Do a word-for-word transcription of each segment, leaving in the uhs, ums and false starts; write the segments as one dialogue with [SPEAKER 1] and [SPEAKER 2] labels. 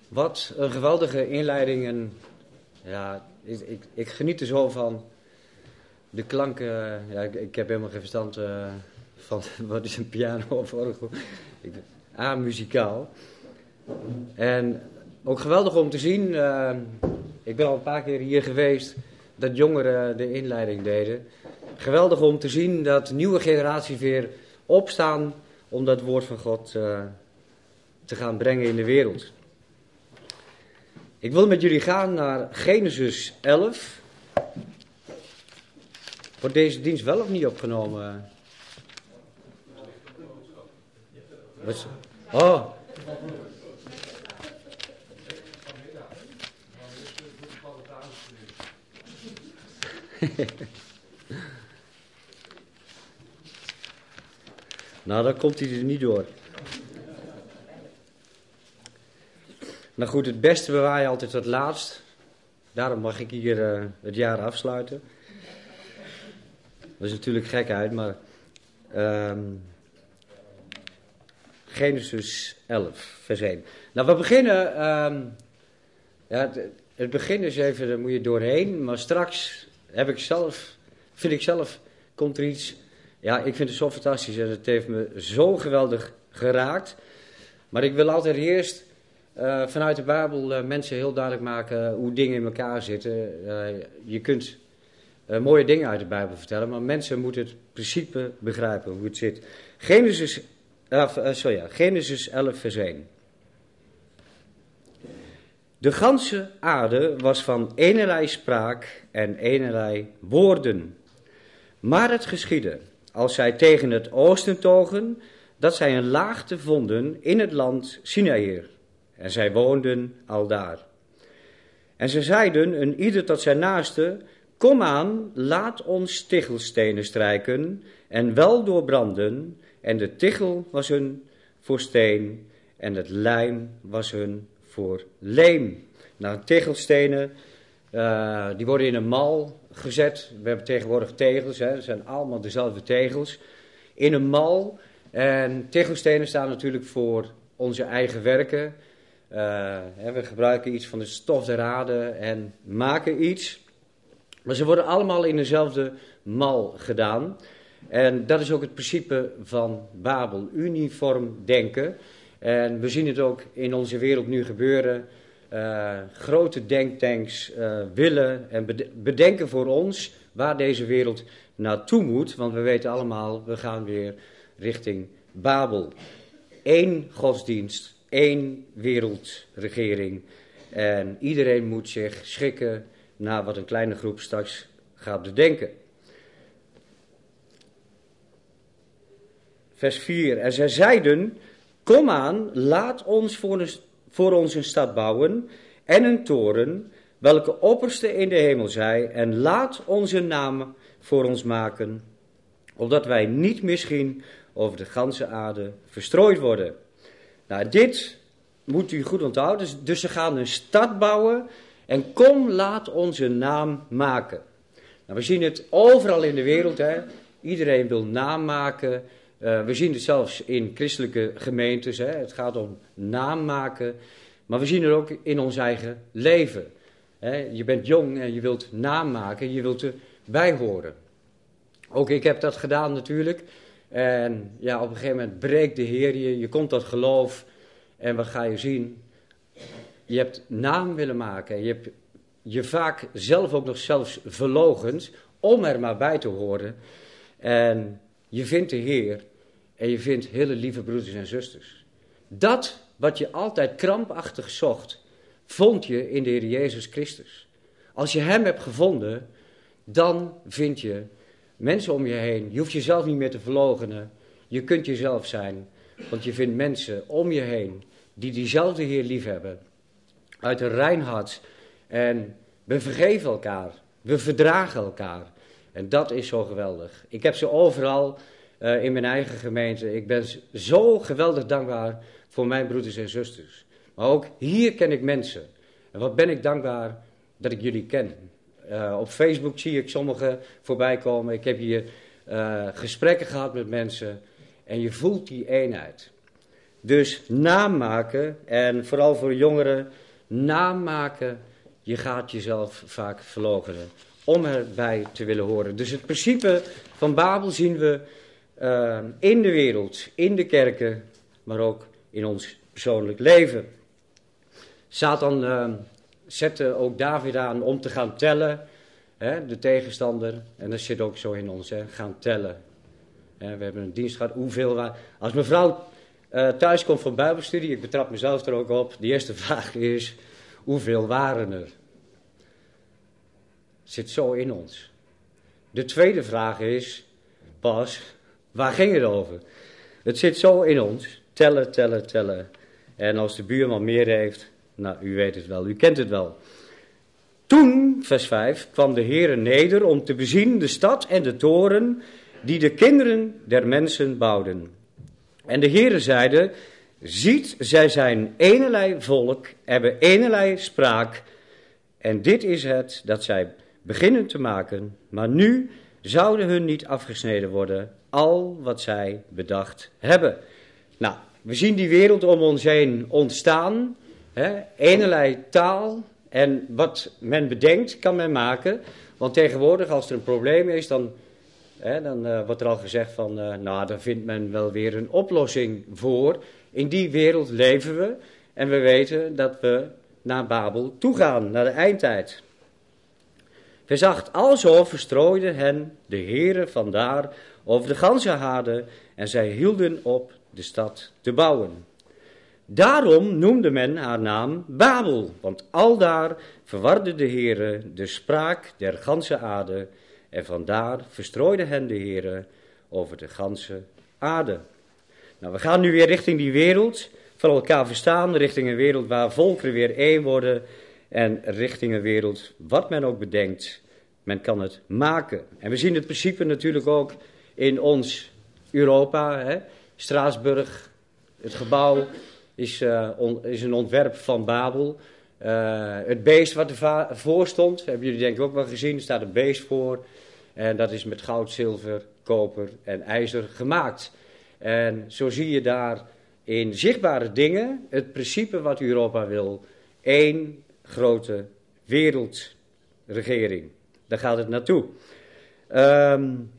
[SPEAKER 1] Wat een geweldige inleiding. En ja, ik, ik, ik geniet er zo van. De klanken, ja, ik, ik heb helemaal geen verstand uh, van wat is een piano of orgel. Ik, A, muzikaal. En ook geweldig om te zien, uh, ik ben al een paar keer hier geweest, dat jongeren de inleiding deden. Geweldig om te zien dat nieuwe generaties weer opstaan om dat woord van God uh, te gaan brengen in de wereld. Ik wil met jullie gaan naar Genesis elf. Wordt deze dienst wel of niet opgenomen? Wat? Oh. Nou, dan komt hij er niet door. Nou goed, het beste bewaar je altijd tot laatst. Daarom mag ik hier uh, het jaar afsluiten. Dat is natuurlijk gekheid, maar... Um, Genesis elf, vers één. Nou, we beginnen... Um, ja, het, het begin is even, daar moet je doorheen. Maar straks heb ik zelf... Vind ik zelf, komt er iets... Ja, ik vind het zo fantastisch en het heeft me zo geweldig geraakt. Maar ik wil altijd eerst... Uh, vanuit de Bijbel uh, mensen heel duidelijk maken hoe dingen in elkaar zitten. Uh, je kunt uh, mooie dingen uit de Bijbel vertellen, maar mensen moeten het principe begrijpen hoe het zit. Genesis, uh, uh, sorry, ja, Genesis elf vers één. De ganse aarde was van enerlei spraak en enerlei woorden. Maar het geschiedde, als zij tegen het oosten togen, dat zij een laagte vonden in het land Sinaïr. En zij woonden aldaar. En ze zeiden een ieder tot zijn naaste, kom aan, laat ons tichelstenen strijken en wel doorbranden. En de tichel was hun voor steen en het lijm was hun voor leem. Nou, tichelstenen, uh, die worden in een mal gezet. We hebben tegenwoordig tegels, hè. Dat zijn allemaal dezelfde tegels. In een mal. En tichelstenen staan natuurlijk voor onze eigen werken. Uh, we gebruiken iets van de stof der aarde en maken iets. Maar ze worden allemaal in dezelfde mal gedaan. En dat is ook het principe van Babel, uniform denken. En we zien het ook in onze wereld nu gebeuren. Uh, grote denktanks uh, willen en bedenken voor ons waar deze wereld naartoe moet. Want we weten allemaal, we gaan weer richting Babel. Eén godsdienst. Eén wereldregering en iedereen moet zich schikken naar wat een kleine groep straks gaat bedenken. Vers vier. En zij zeiden, kom aan, laat ons voor, een, voor ons een stad bouwen en een toren, welke opperste in de hemel zij, en laat onze naam voor ons maken, opdat wij niet misschien over de ganse aarde verstrooid worden. Nou, dit moet u goed onthouden. Dus, dus ze gaan een stad bouwen en kom, laat onze naam maken. Nou, we zien het overal in de wereld, hè. Iedereen wil naam maken. Uh, we zien het zelfs in christelijke gemeentes, hè. Het gaat om naam maken. Maar we zien het ook in ons eigen leven. Hè. Je bent jong en je wilt naam maken, je wilt erbij horen. Ook ik heb dat gedaan natuurlijk. En ja, op een gegeven moment breekt de Heer je, je komt tot geloof en wat ga je zien? Je hebt naam willen maken, je hebt je vaak zelf ook nog zelfs verloochend om er maar bij te horen. En je vindt de Heer en je vindt hele lieve broeders en zusters. Dat wat je altijd krampachtig zocht, vond je in de Heer Jezus Christus. Als je hem hebt gevonden, dan vind je mensen om je heen. Je hoeft jezelf niet meer te verloochenen. Je kunt jezelf zijn. Want je vindt mensen om je heen die diezelfde Heer lief hebben. Uit een rein hart. En we vergeven elkaar. We verdragen elkaar. En dat is zo geweldig. Ik heb ze overal uh, in mijn eigen gemeente. Ik ben zo geweldig dankbaar voor mijn broeders en zusters. Maar ook hier ken ik mensen. En wat ben ik dankbaar dat ik jullie ken. Uh, op Facebook zie ik sommigen voorbij komen. Ik heb hier uh, gesprekken gehad met mensen. En je voelt die eenheid. Dus namaken, en vooral voor jongeren, namaken, je gaat jezelf vaak verloochenen om erbij te willen horen. Dus het principe van Babel zien we uh, in de wereld, in de kerken, maar ook in ons persoonlijk leven. Satan uh, zette ook David aan om te gaan tellen, hè, de tegenstander, en dat zit ook zo in ons, hè, gaan tellen. Hè, we hebben een dienst gehad, hoeveel waren... Als mevrouw uh, thuis komt van Bijbelstudie, ik betrap mezelf er ook op, de eerste vraag is, hoeveel waren er? Het zit zo in ons. De tweede vraag is, pas, waar ging het over? Het zit zo in ons, tellen, tellen, tellen. En als de buurman meer heeft, nou, u weet het wel, u kent het wel. Toen, vers vijf, kwam de Heere neder om te bezien de stad en de toren die de kinderen der mensen bouwden. En de Heere zeide, ziet, zij zijn eenelei volk, hebben eenelei spraak. En dit is het dat zij beginnen te maken, maar nu zouden hun niet afgesneden worden, al wat zij bedacht hebben. Nou, we zien die wereld om ons heen ontstaan, hè, eenelei taal, en wat men bedenkt kan men maken, want tegenwoordig als er een probleem is, dan, hè, dan uh, wordt er al gezegd van, uh, nou, dan vindt men wel weer een oplossing voor. In die wereld leven we en we weten dat we naar Babel toegaan, naar de eindtijd. Vers acht, alzo verstrooide hen de Heere vandaar over de ganse aarde en zij hielden op de stad te bouwen. Daarom noemde men haar naam Babel, want aldaar verwarde de Heere de spraak der ganse aarde en vandaar verstrooide hen de Heere over de ganse aarde. Nou, we gaan nu weer richting die wereld, van elkaar verstaan, richting een wereld waar volkeren weer één worden en richting een wereld, wat men ook bedenkt, men kan het maken. En we zien het principe natuurlijk ook in ons Europa, hè. Straatsburg, het gebouw is, uh, on, is een ontwerp van Babel. Uh, het beest wat ervoor stond, hebben jullie denk ik ook wel gezien, er staat een beest voor. En dat is met goud, zilver, koper en ijzer gemaakt. En zo zie je daar in zichtbare dingen het principe wat Europa wil. Eén grote wereldregering. Daar gaat het naartoe. Um,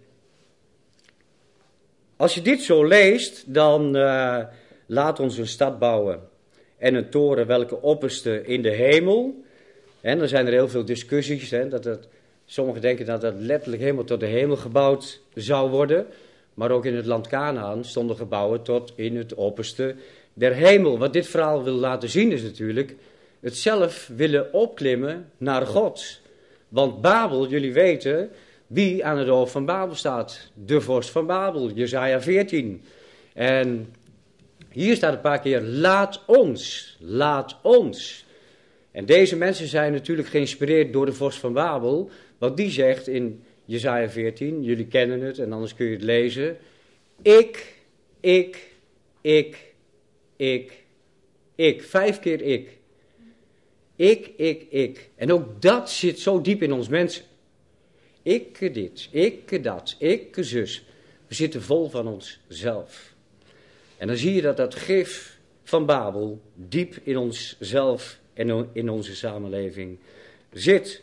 [SPEAKER 1] als je dit zo leest, dan uh, laat ons een stad bouwen en een toren welke opperste in de hemel. En dan zijn er heel veel discussies. Hè, dat het, sommigen denken dat dat letterlijk helemaal tot de hemel gebouwd zou worden. Maar ook in het land Kanaan stonden gebouwen tot in het opperste der hemel. Wat dit verhaal wil laten zien is natuurlijk het zelf willen opklimmen naar God. Want Babel, jullie weten wie aan het hoofd van Babel staat. De vorst van Babel, Jesaja veertien. En hier staat een paar keer, laat ons, laat ons. En deze mensen zijn natuurlijk geïnspireerd door de vorst van Babel. Want die zegt in Jesaja veertien, jullie kennen het en anders kun je het lezen. Ik, ik, ik, ik, ik. Vijf keer ik. Ik, ik, ik. En ook dat zit zo diep in ons mensen. Ik dit, ik dat, ik zus. We zitten vol van onszelf. En dan zie je dat dat gif van Babel diep in onszelf en in onze samenleving zit.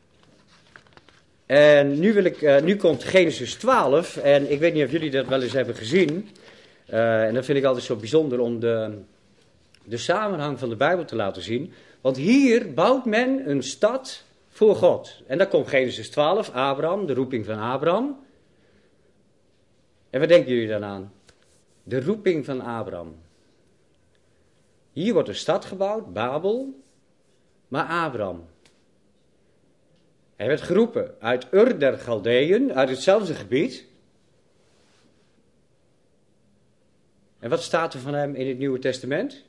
[SPEAKER 1] En nu, wil ik, uh, nu komt Genesis twaalf en ik weet niet of jullie dat wel eens hebben gezien. Uh, en dat vind ik altijd zo bijzonder om de, de samenhang van de Bijbel te laten zien. Want hier bouwt men een stad voor God. En dan komt Genesis twaalf, Abraham, de roeping van Abraham. En wat denken jullie dan aan? De roeping van Abraham. Hier wordt een stad gebouwd, Babel, maar Abraham. Hij werd geroepen uit Ur der Galdeeën, uit hetzelfde gebied. En wat staat er van hem in het Nieuwe Testament?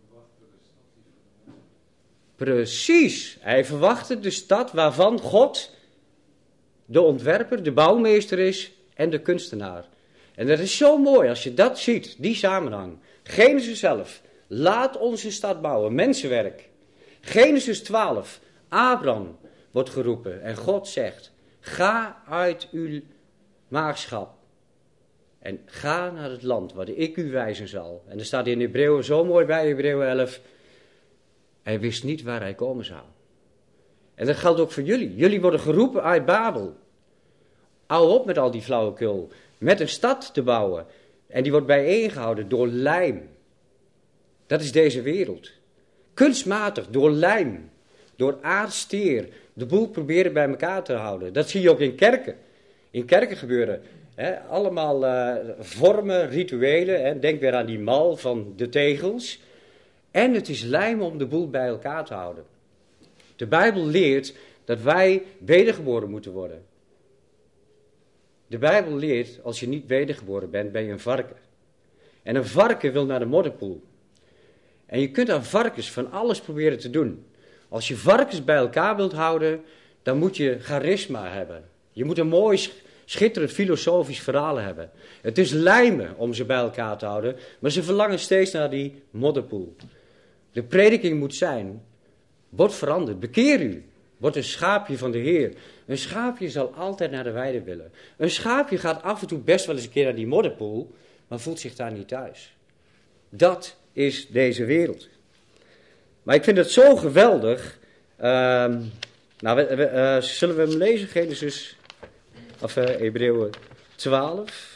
[SPEAKER 1] Precies, hij verwachtte de stad waarvan God de ontwerper, de bouwmeester is en de kunstenaar. En dat is zo mooi als je dat ziet, die samenhang. Genesis zelf, laat onze stad bouwen, mensenwerk. Genesis twaalf, Abraham wordt geroepen en God zegt, ga uit uw maagschap En ga naar het land wat ik u wijzen zal. En er staat in Hebreeën zo mooi bij, Hebreeën elf. Hij wist niet waar hij komen zou. En dat geldt ook voor jullie. Jullie worden geroepen uit Babel. Hou op met al die flauwekul. Met een stad te bouwen. En die wordt bijeengehouden door lijm. Dat is deze wereld. Kunstmatig, door lijm. Door aardsteer. De boel proberen bij elkaar te houden. Dat zie je ook in kerken. In kerken gebeuren hè, allemaal uh, vormen, rituelen. Hè. Denk weer aan die mal van de tegels. En het is lijm om de boel bij elkaar te houden. De Bijbel leert dat wij wedergeboren moeten worden. De Bijbel leert, als je niet wedergeboren bent, ben je een varken. En een varken wil naar de modderpoel. En je kunt aan varkens van alles proberen te doen. Als je varkens bij elkaar wilt houden, dan moet je charisma hebben. Je moet een mooi, schitterend filosofisch verhaal hebben. Het is lijmen om ze bij elkaar te houden, maar ze verlangen steeds naar die modderpoel. De prediking moet zijn, word veranderd, bekeer u. Word een schaapje van de Heer. Een schaapje zal altijd naar de weide willen. Een schaapje gaat af en toe best wel eens een keer naar die modderpoel, maar voelt zich daar niet thuis. Dat is deze wereld. Maar ik vind het zo geweldig. Uh, nou, we, we, uh, zullen we hem lezen? Genesis, of uh, Hebreeën twaalf.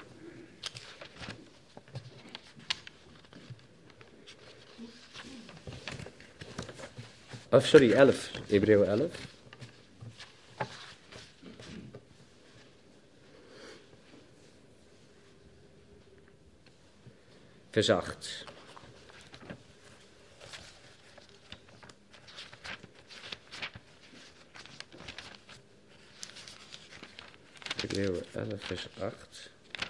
[SPEAKER 1] Of sorry, elf. Hebreeën elf. Vers acht. Hebreeën elf, vers acht.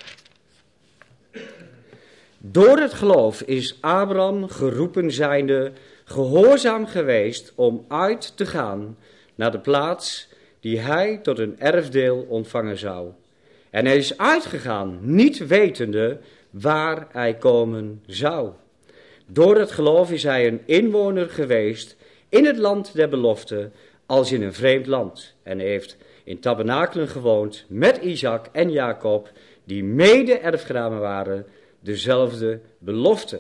[SPEAKER 1] Door het geloof is Abraham geroepen zijnde gehoorzaam geweest om uit te gaan naar de plaats die hij tot een erfdeel ontvangen zou. En hij is uitgegaan, niet wetende waar hij komen zou. Door het geloof is hij een inwoner geweest in het land der belofte, als in een vreemd land. En heeft in tabernakelen gewoond met Isaac en Jacob, die mede erfgenamen waren, dezelfde belofte.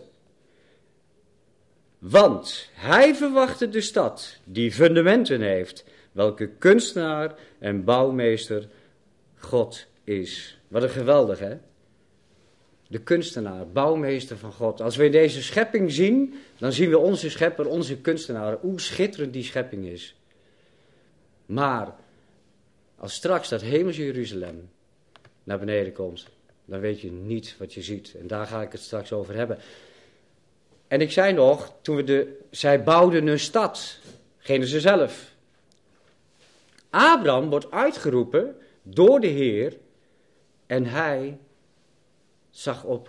[SPEAKER 1] Want hij verwachtte de stad die fundamenten heeft, welke kunstenaar en bouwmeester God is. Wat een geweldig, hè? De kunstenaar, bouwmeester van God. Als we in deze schepping zien, dan zien we onze schepper, onze kunstenaar, hoe schitterend die schepping is. Maar als straks dat hemelse Jeruzalem naar beneden komt, dan weet je niet wat je ziet. En daar ga ik het straks over hebben. En ik zei nog, toen we de, zij bouwden een stad, Genesis elf. Abraham wordt uitgeroepen door de Heer en hij zag op.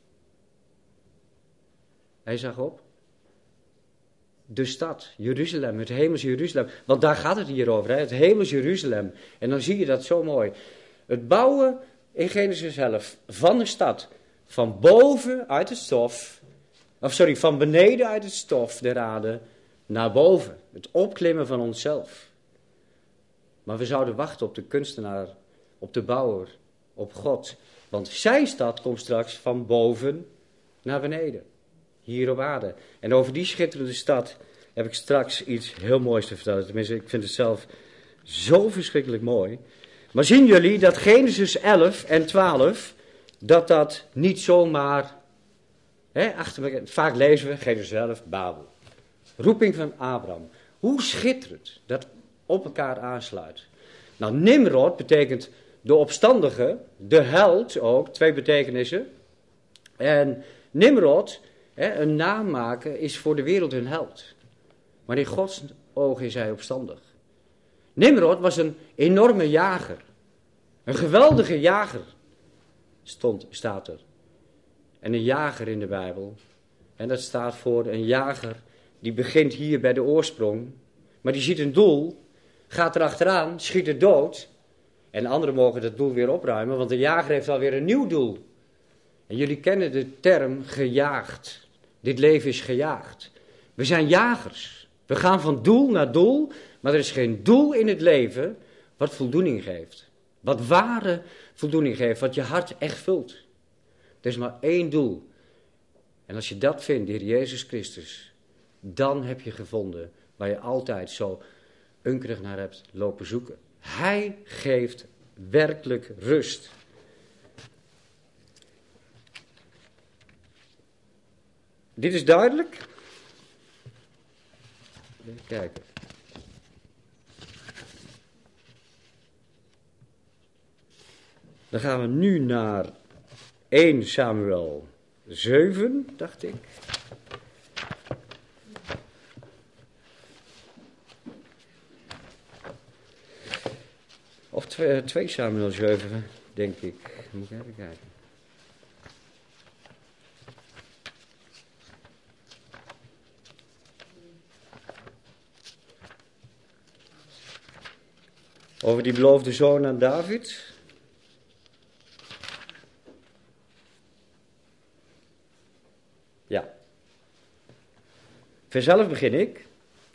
[SPEAKER 1] Hij zag op. De stad, Jeruzalem, het hemels Jeruzalem. Want daar gaat het hier over, hè? Het hemels Jeruzalem. En dan zie je dat zo mooi. Het bouwen in Genesis elf van de stad, van boven uit het stof, of sorry, van beneden uit het stof der aarde naar boven. Het opklimmen van onszelf. Maar we zouden wachten op de kunstenaar, op de bouwer, op God. Want zijn stad komt straks van boven naar beneden. Hier op aarde. En over die schitterende stad heb ik straks iets heel moois te vertellen. Tenminste, ik vind het zelf zo verschrikkelijk mooi. Maar zien jullie dat Genesis elf en twaalf, dat dat niet zomaar, hè, achter, vaak lezen we Genesis elf, Babel. Roeping van Abraham. Hoe schitterend dat op elkaar aansluit. Nou, Nimrod betekent de opstandige, de held ook, twee betekenissen. En Nimrod, hè, een naam maken, is voor de wereld een held. Maar in Gods ogen is hij opstandig. Nimrod was een enorme jager. Een geweldige jager, stond, staat er. En een jager in de Bijbel. En dat staat voor een jager die begint hier bij de oorsprong. Maar die ziet een doel, gaat er achteraan, schiet het dood. En anderen mogen dat doel weer opruimen, want de jager heeft alweer een nieuw doel. En jullie kennen de term gejaagd. Dit leven is gejaagd. We zijn jagers. We gaan van doel naar doel, maar er is geen doel in het leven wat voldoening geeft. Wat ware voldoening geeft, wat je hart echt vult. Er is maar één doel. En als je dat vindt, de Heer Jezus Christus, dan heb je gevonden waar je altijd zo hunkerig naar hebt lopen zoeken. Hij geeft werkelijk rust. Dit is duidelijk. Even kijken. Dan gaan we nu naar eerste Samuel zeven, dacht ik. Of tweede Samuel zeven, denk ik. Moet ik even kijken. Over die beloofde zoon aan David. Ja. Vers elf begin ik.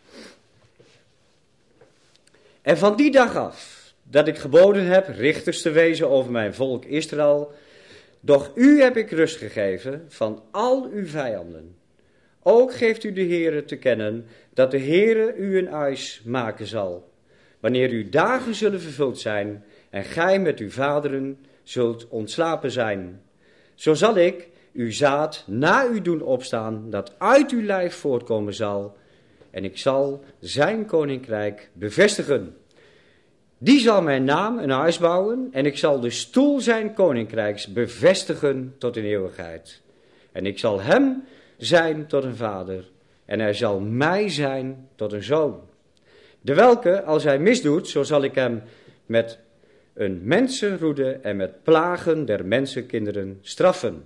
[SPEAKER 1] En van die dag af, dat ik geboden heb richters te wezen over mijn volk Israël, doch u heb ik rust gegeven van al uw vijanden. Ook geeft u de Heere te kennen, dat de Heere u een eis maken zal, wanneer uw dagen zullen vervuld zijn en gij met uw vaderen zult ontslapen zijn. Zo zal ik uw zaad na u doen opstaan, dat uit uw lijf voortkomen zal, en ik zal zijn koninkrijk bevestigen. Die zal mijn naam een huis bouwen, en ik zal de stoel zijn koninkrijks bevestigen tot in eeuwigheid. En ik zal hem zijn tot een vader, en hij zal mij zijn tot een zoon. De welke, als hij misdoet, zo zal ik hem met een mensenroede en met plagen der mensenkinderen straffen.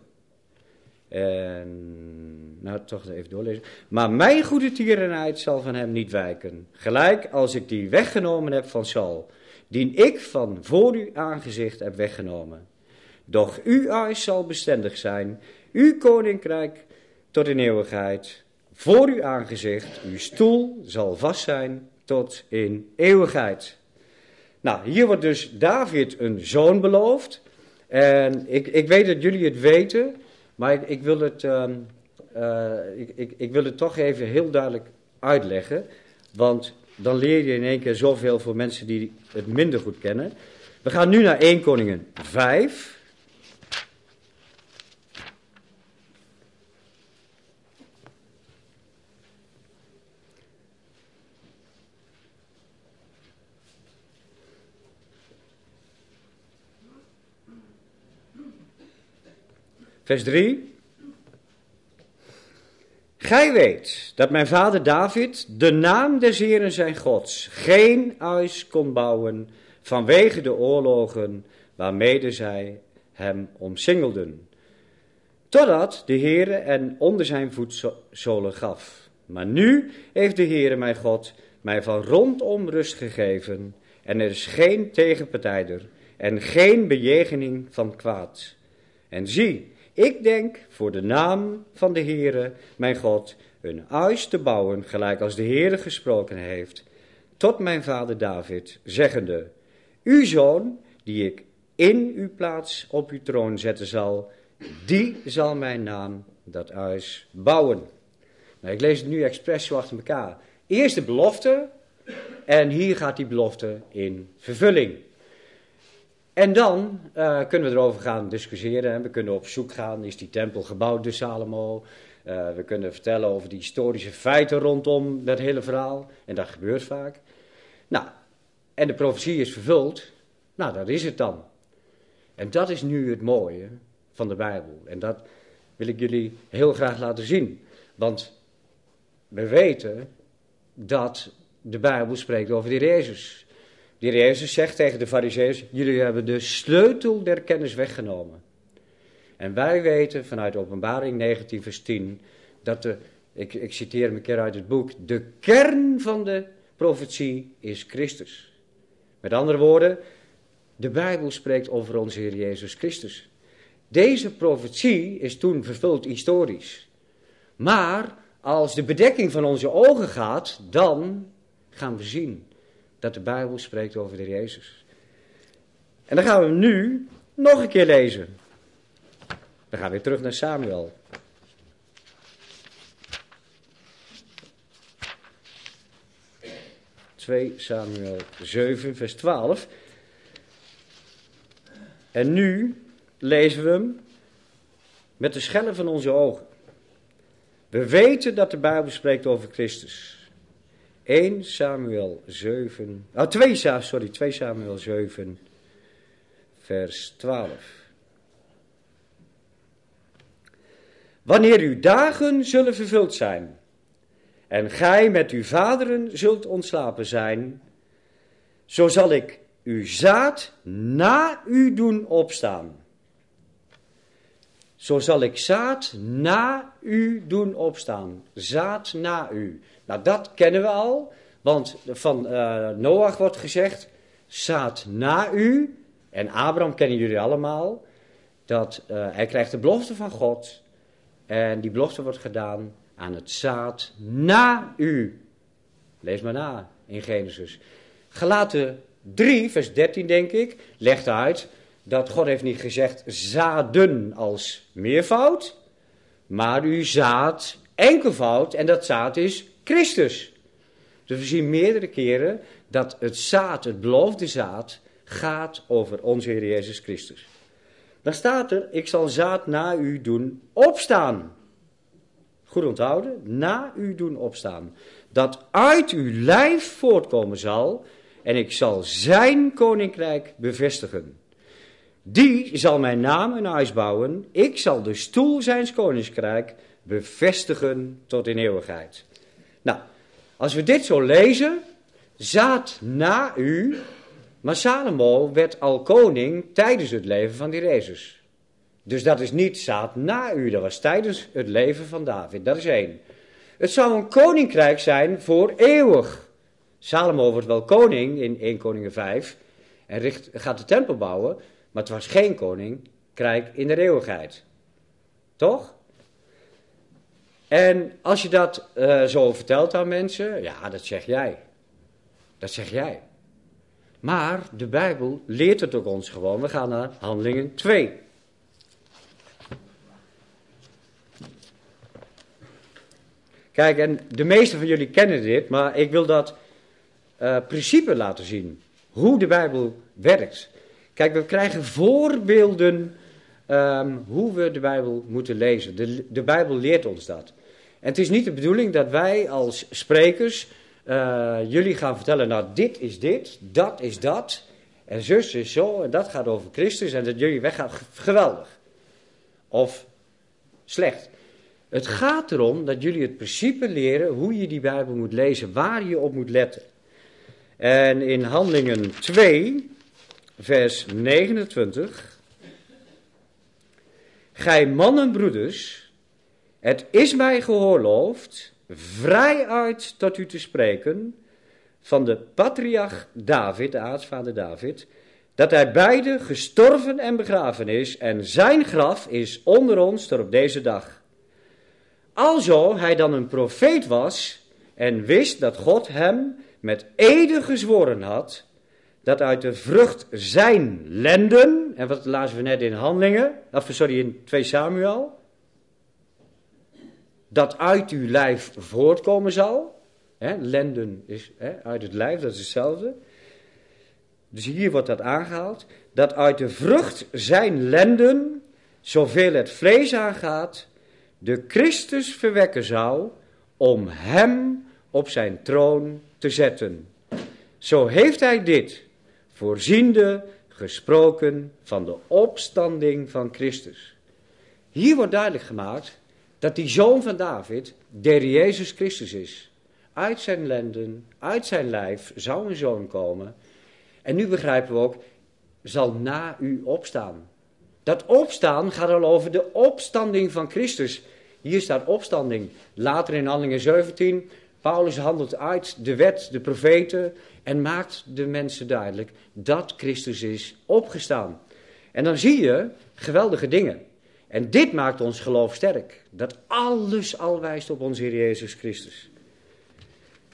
[SPEAKER 1] En, nou toch even doorlezen. Maar mijn goede tierenheid zal van hem niet wijken, gelijk als ik die weggenomen heb van Saul, die ik van voor uw aangezicht heb weggenomen. Doch uw eis zal bestendig zijn, uw koninkrijk tot in eeuwigheid, voor uw aangezicht, uw stoel zal vast zijn tot in eeuwigheid. Nou, hier wordt dus David een zoon beloofd. En ik, ik weet dat jullie het weten, maar ik, ik, wil het, uh, uh, ik, ik, ik wil het toch even heel duidelijk uitleggen. Want dan leer je in één keer zoveel voor mensen die het minder goed kennen. We gaan nu naar eerste Koningen vijf. Vers drie. Gij weet dat mijn vader David de naam des Heeren zijn Gods geen huis kon bouwen vanwege de oorlogen waarmede zij hem omsingelden. Totdat de Heere en onder zijn voetzolen gaf. Maar nu heeft de Heere mijn God mij van rondom rust gegeven en er is geen tegenpartij er en geen bejegening van kwaad. En zie, ik denk voor de naam van de Heere, mijn God, een huis te bouwen, gelijk als de Heere gesproken heeft, tot mijn vader David, zeggende, uw zoon, die ik in uw plaats op uw troon zetten zal, die zal mijn naam dat huis bouwen. Nou, ik lees het nu expres zo achter elkaar. Eerst de belofte, en hier gaat die belofte in vervulling. En dan uh, kunnen we erover gaan discussiëren. Hè. We kunnen op zoek gaan, is die tempel gebouwd door Salomo? Uh, we kunnen vertellen over die historische feiten rondom dat hele verhaal. En dat gebeurt vaak. Nou, en de profetie is vervuld. Nou, dat is het dan. En dat is nu het mooie van de Bijbel. En dat wil ik jullie heel graag laten zien. Want we weten dat de Bijbel spreekt over de Heer Jezus. De Heer Jezus zegt tegen de Farizeeërs, jullie hebben de sleutel der kennis weggenomen. En wij weten vanuit Openbaring negentien vers tien, dat de, ik, ik citeer hem een keer uit het boek, de kern van de profetie is Christus. Met andere woorden, de Bijbel spreekt over onze Heer Jezus Christus. Deze profetie is toen vervuld historisch. Maar als de bedekking van onze ogen gaat, dan gaan we zien dat de Bijbel spreekt over de Heer Jezus. En dan gaan we hem nu nog een keer lezen. Dan gaan we weer terug naar Samuel. twee Samuel zeven, vers twaalf. En nu lezen we hem met de schellen van onze ogen. We weten dat de Bijbel spreekt over Christus. één Samuel zeven, oh, twee, sorry, twee Samuel zeven, vers twaalf. Wanneer uw dagen zullen vervuld zijn en gij met uw vaderen zult ontslapen zijn, zo zal ik uw zaad na u doen opstaan. Zo zal ik zaad na u doen opstaan. Zaad na u. Nou, dat kennen we al, want van uh, Noach wordt gezegd, zaad na u. En Abraham kennen jullie allemaal, dat uh, hij krijgt de belofte van God. En die belofte wordt gedaan aan het zaad na u. Lees maar na in Genesis. Galaten drie, vers dertien denk ik, legt uit dat God heeft niet gezegd zaden als meervoud, maar uw zaad enkelvoud en dat zaad is Christus. Dus we zien meerdere keren dat het zaad, het beloofde zaad, gaat over onze Heer Jezus Christus. Dan staat er, ik zal zaad na u doen opstaan. Goed onthouden, na u doen opstaan. Dat uit uw lijf voortkomen zal en ik zal zijn koninkrijk bevestigen. Die zal mijn naam een huis bouwen. Ik zal de stoel zijns koninkrijk bevestigen tot in eeuwigheid. Nou, als we dit zo lezen, zaad na u, maar Salomo werd al koning tijdens het leven van die Jezus. Dus dat is niet zaad na u, dat was tijdens het leven van David, dat is één. Het zou een koninkrijk zijn voor eeuwig. Salomo wordt wel koning in eerste Koningen vijf en richt, gaat de tempel bouwen, maar het was geen koninkrijk in de eeuwigheid. Toch? En als je dat uh, zo vertelt aan mensen, ja, dat zeg jij. Dat zeg jij. Maar de Bijbel leert het ook ons gewoon. We gaan naar Handelingen twee. Kijk, en de meesten van jullie kennen dit, maar ik wil dat uh, principe laten zien. Hoe de Bijbel werkt. Kijk, we krijgen voorbeelden um, hoe we de Bijbel moeten lezen. De, de Bijbel leert ons dat. En het is niet de bedoeling dat wij als sprekers uh, jullie gaan vertellen, nou dit is dit, dat is dat, en zus is zo, en dat gaat over Christus, en dat jullie weggaan. Geweldig. Of slecht. Het gaat erom dat jullie het principe leren hoe je die Bijbel moet lezen, waar je op moet letten. En in Handelingen twee, vers negenentwintig. Gij mannen, broeders, het is mij geoorloofd vrijuit tot u te spreken van de patriarch David, de aartsvader David, dat hij beide gestorven en begraven is en zijn graf is onder ons tot op deze dag. Alzo hij dan een profeet was en wist dat God hem met ede gezworen had, dat uit de vrucht zijn lenden, en wat lazen we net in Handelingen, of sorry, in twee Samuel, dat uit uw lijf voortkomen zal. Hè, lenden is hè, uit het lijf, dat is hetzelfde. Dus hier wordt dat aangehaald, dat uit de vrucht zijn lenden, zoveel het vlees aangaat, de Christus verwekken zou, om hem op zijn troon te zetten. Zo heeft hij dit, voorziende, gesproken van de opstanding van Christus. Hier wordt duidelijk gemaakt dat die zoon van David, de Heer Jezus Christus is. Uit zijn lenden, uit zijn lijf zou een zoon komen. En nu begrijpen we ook, zal na u opstaan. Dat opstaan gaat al over de opstanding van Christus. Hier staat opstanding. Later in Handelingen zeventien, Paulus handelt uit de wet, de profeten, en maakt de mensen duidelijk dat Christus is opgestaan. En dan zie je geweldige dingen. En dit maakt ons geloof sterk. Dat alles al wijst op onze Heer Jezus Christus.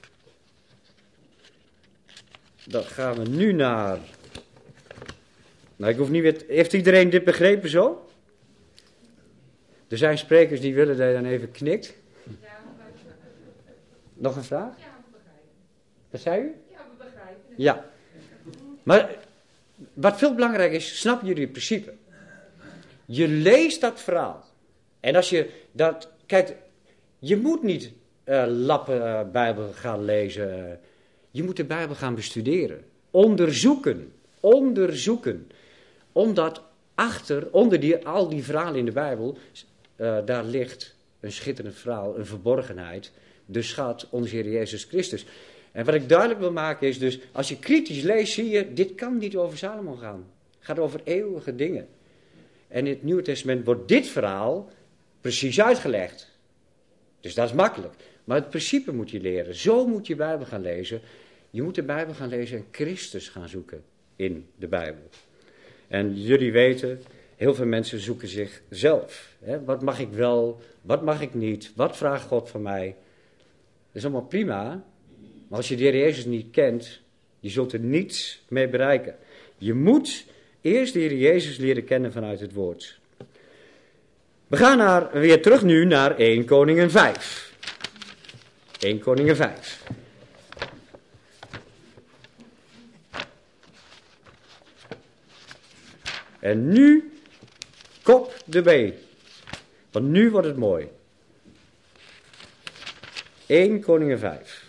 [SPEAKER 1] Dan gaan we nu naar Nou, ik hoef niet weer... Heeft iedereen dit begrepen zo? Er zijn sprekers die willen dat je dan even knikt. Nog een vraag?
[SPEAKER 2] Ja, we begrijpen.
[SPEAKER 1] Wat zei u?
[SPEAKER 2] Ja, we begrijpen.
[SPEAKER 1] Ja. Maar wat veel belangrijker is, snappen jullie het principe? Je leest dat verhaal. En als je dat... Kijk, je moet niet uh, lappen uh, Bijbel gaan lezen. Je moet de Bijbel gaan bestuderen. Onderzoeken. Onderzoeken. Omdat achter, onder die, al die verhalen in de Bijbel, uh, daar ligt een schitterend verhaal, een verborgenheid. De schat, onze Heer Jezus Christus. En wat ik duidelijk wil maken is dus, als je kritisch leest, zie je, dit kan niet over Salomo gaan. Het gaat over eeuwige dingen. En in het Nieuwe Testament wordt dit verhaal precies uitgelegd. Dus dat is makkelijk. Maar het principe moet je leren. Zo moet je Bijbel gaan lezen. Je moet de Bijbel gaan lezen en Christus gaan zoeken in de Bijbel. En jullie weten, heel veel mensen zoeken zichzelf. Hè? Wat mag ik wel, wat mag ik niet, wat vraagt God van mij? Dat is allemaal prima, maar als je de Heer Jezus niet kent, je zult er niets mee bereiken. Je moet eerst de Heer Jezus leren kennen vanuit het woord. We gaan naar, weer terug nu naar Eerste Koningen vijf. Eerste Koningen vijf. En nu, kop de B. Want nu wordt het mooi. Eerste Koningen vijf.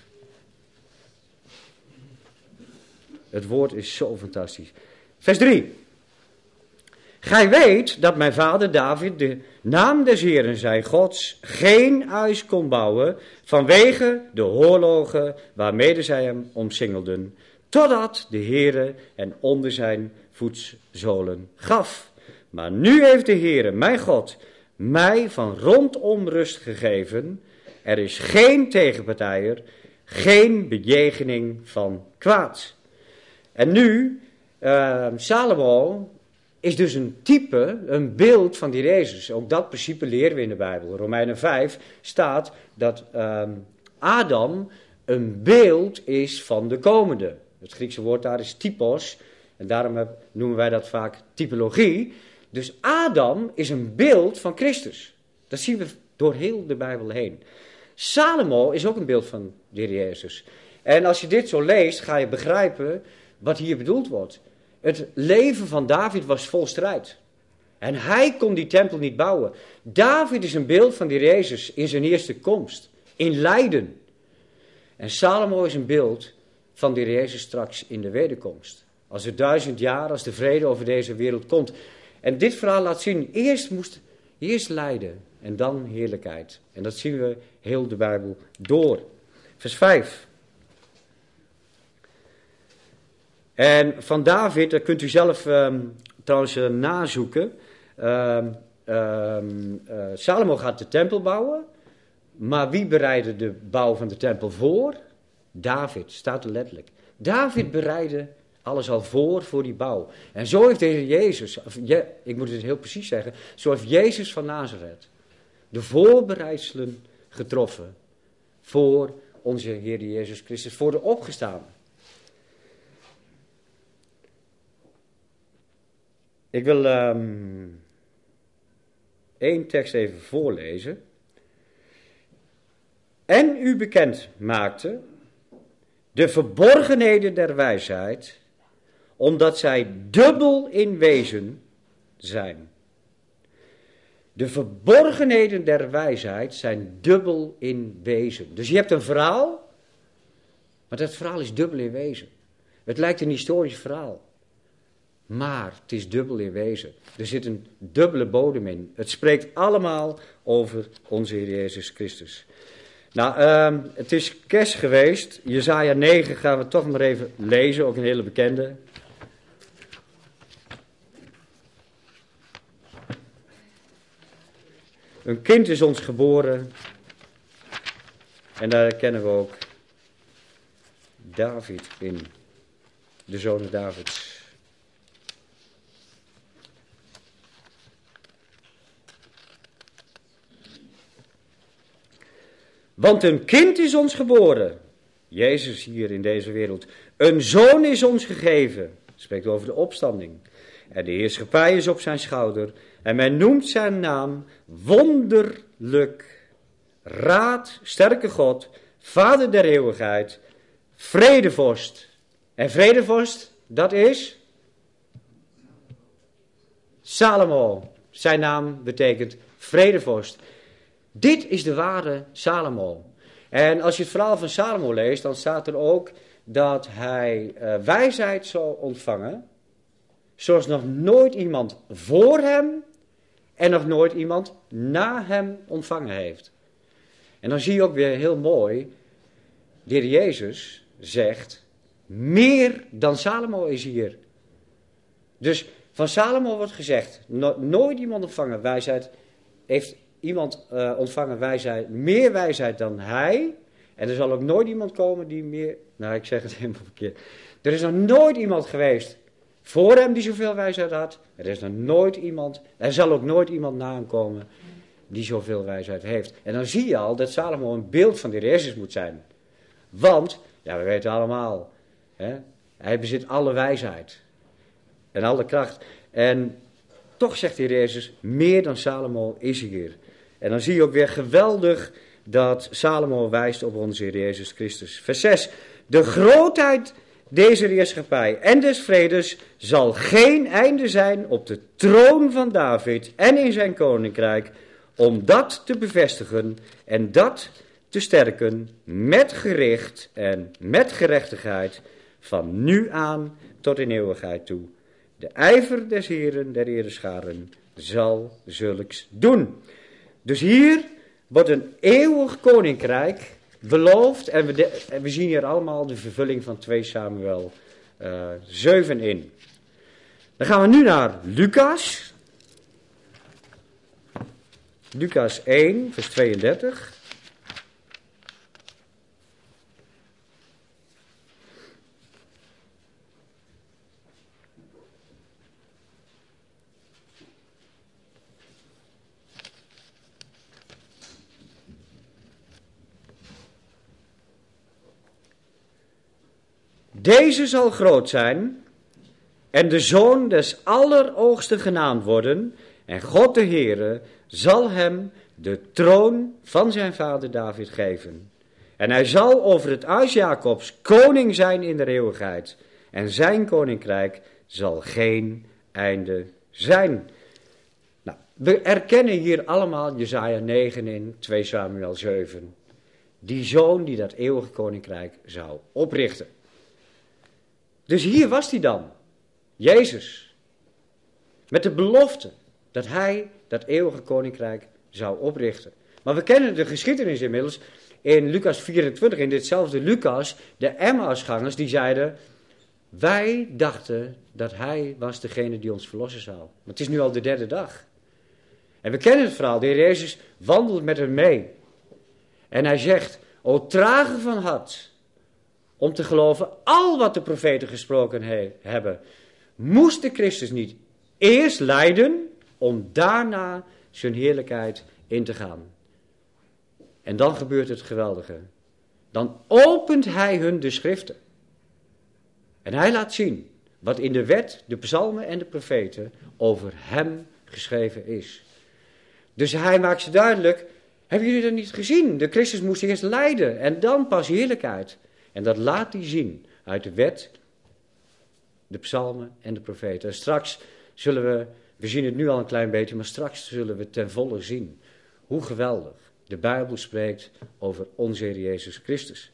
[SPEAKER 1] Het woord is zo fantastisch. Vers drie. Gij weet dat mijn vader David de naam des Heeren zijn Gods geen huis kon bouwen vanwege de oorlogen waarmede zij hem omsingelden, totdat de Heere hen onder zijn voetzolen gaf. Maar nu heeft de Heere, mijn God, mij van rondom rust gegeven. Er is geen tegenpartijer, geen bejegening van kwaad. En nu, uh, Salomo is dus een type, een beeld van die Jezus. Ook dat principe leren we in de Bijbel. Romeinen vijf staat dat uh, Adam een beeld is van de komende. Het Griekse woord daar is typos. En daarom noemen wij dat vaak typologie. Dus Adam is een beeld van Christus. Dat zien we door heel de Bijbel heen. Salomo is ook een beeld van de Heer Jezus. En als je dit zo leest, ga je begrijpen wat hier bedoeld wordt. Het leven van David was vol strijd. En hij kon die tempel niet bouwen. David is een beeld van de Heer Jezus in zijn eerste komst. In lijden. En Salomo is een beeld van de Heer Jezus straks in de wederkomst. Als er duizend jaar, als de vrede over deze wereld komt. En dit verhaal laat zien, eerst moest, eerst lijden en dan heerlijkheid. En dat zien we heel de Bijbel door. Vers vijf. En van David, dat kunt u zelf um, trouwens uh, nazoeken. Um, um, uh, Salomo gaat de tempel bouwen. Maar wie bereidde de bouw van de tempel voor? David, staat er letterlijk. David bereidde alles al voor, voor die bouw. En zo heeft de Heer Jezus, of je, ik moet het heel precies zeggen, zo heeft Jezus van Nazareth de voorbereidselen getroffen voor onze Heer Jezus Christus, voor de opgestane. Ik wil um, één tekst even voorlezen. En u bekend maakte de verborgenheden der wijsheid, omdat zij dubbel in wezen zijn. De verborgenheden der wijsheid zijn dubbel in wezen. Dus je hebt een verhaal, maar dat verhaal is dubbel in wezen. Het lijkt een historisch verhaal, maar het is dubbel in wezen. Er zit een dubbele bodem in. Het spreekt allemaal over onze Heer Jezus Christus. Nou, um, het is kerst geweest. Jesaja negen gaan we toch maar even lezen, ook een hele bekende. Een kind is ons geboren. En daar herkennen we ook David in. De zonen Davids. Want een kind is ons geboren. Jezus hier in deze wereld. Een zoon is ons gegeven. Spreekt over de opstanding. en de heerschappij is op zijn schouder. En men noemt zijn naam wonderlijk, raad, sterke God, Vader der eeuwigheid, vredevorst. En vredevorst, dat is Salomo. Zijn naam betekent vredevorst. Dit is de ware Salomo. En als je het verhaal van Salomo leest, dan staat er ook dat hij uh, wijsheid zou ontvangen, zoals nog nooit iemand voor hem en nog nooit iemand na hem ontvangen heeft. En dan zie je ook weer heel mooi, de Heer Jezus zegt, meer dan Salomo is hier. Dus van Salomo wordt gezegd, no- nooit iemand ontvangen wijsheid, heeft iemand uh, ontvangen wijsheid, meer wijsheid dan hij. En er zal ook nooit iemand komen die meer, nou ik zeg het helemaal verkeerd. Er is nog nooit iemand geweest voor hem die zoveel wijsheid had. Er is nog nooit iemand, er zal ook nooit iemand na hem komen die zoveel wijsheid heeft. En dan zie je al dat Salomo een beeld van de Heer Jezus moet zijn. Want, ja we weten allemaal, hè, hij bezit alle wijsheid en alle kracht. En toch zegt de Heer Jezus, meer dan Salomo is hier. En dan zie je ook weer geweldig dat Salomo wijst op onze Heer Jezus Christus. Vers zes. De grootheid deze heerschappij en des vredes zal geen einde zijn op de troon van David en in zijn koninkrijk, om dat te bevestigen en dat te sterken met gericht en met gerechtigheid van nu aan tot in eeuwigheid toe. De ijver des Heren der Heerescharen zal zulks doen. Dus hier wordt een eeuwig koninkrijk beloofd. En we, de, en we zien hier allemaal de vervulling van twee Samuel uh, zeven in. Dan gaan we nu naar Lucas. Lucas één, vers tweeëndertig. Deze zal groot zijn en de zoon des Allerhoogsten genaamd worden. En God de Heere zal hem de troon van zijn vader David geven. En hij zal over het huis Jacobs koning zijn in de eeuwigheid. En zijn koninkrijk zal geen einde zijn. Nou, we erkennen hier allemaal Jesaja negen in, twee Samuel zeven. Die zoon die dat eeuwige koninkrijk zou oprichten. Dus hier was hij dan, Jezus, met de belofte dat hij dat eeuwige koninkrijk zou oprichten. Maar we kennen de geschiedenis inmiddels in Lucas vierentwintig, in ditzelfde Lucas, de Emmausgangers die zeiden, wij dachten dat hij was degene die ons verlossen zou. Maar het is nu al de derde dag. En we kennen het verhaal, de Heer Jezus wandelt met hen mee. En hij zegt, o trage van hart, om te geloven al wat de profeten gesproken he- hebben. Moest de Christus niet eerst lijden om daarna zijn heerlijkheid in te gaan? En dan gebeurt het geweldige. Dan opent hij hun de schriften. En hij laat zien wat in de wet, de psalmen en de profeten over hem geschreven is. Dus hij maakt ze duidelijk, hebben jullie dat niet gezien? De Christus moest eerst lijden en dan pas heerlijkheid. En dat laat hij zien uit de wet, de psalmen en de profeten. En straks zullen we, we zien het nu al een klein beetje, maar straks zullen we ten volle zien hoe geweldig de Bijbel spreekt over onze Heer Jezus Christus.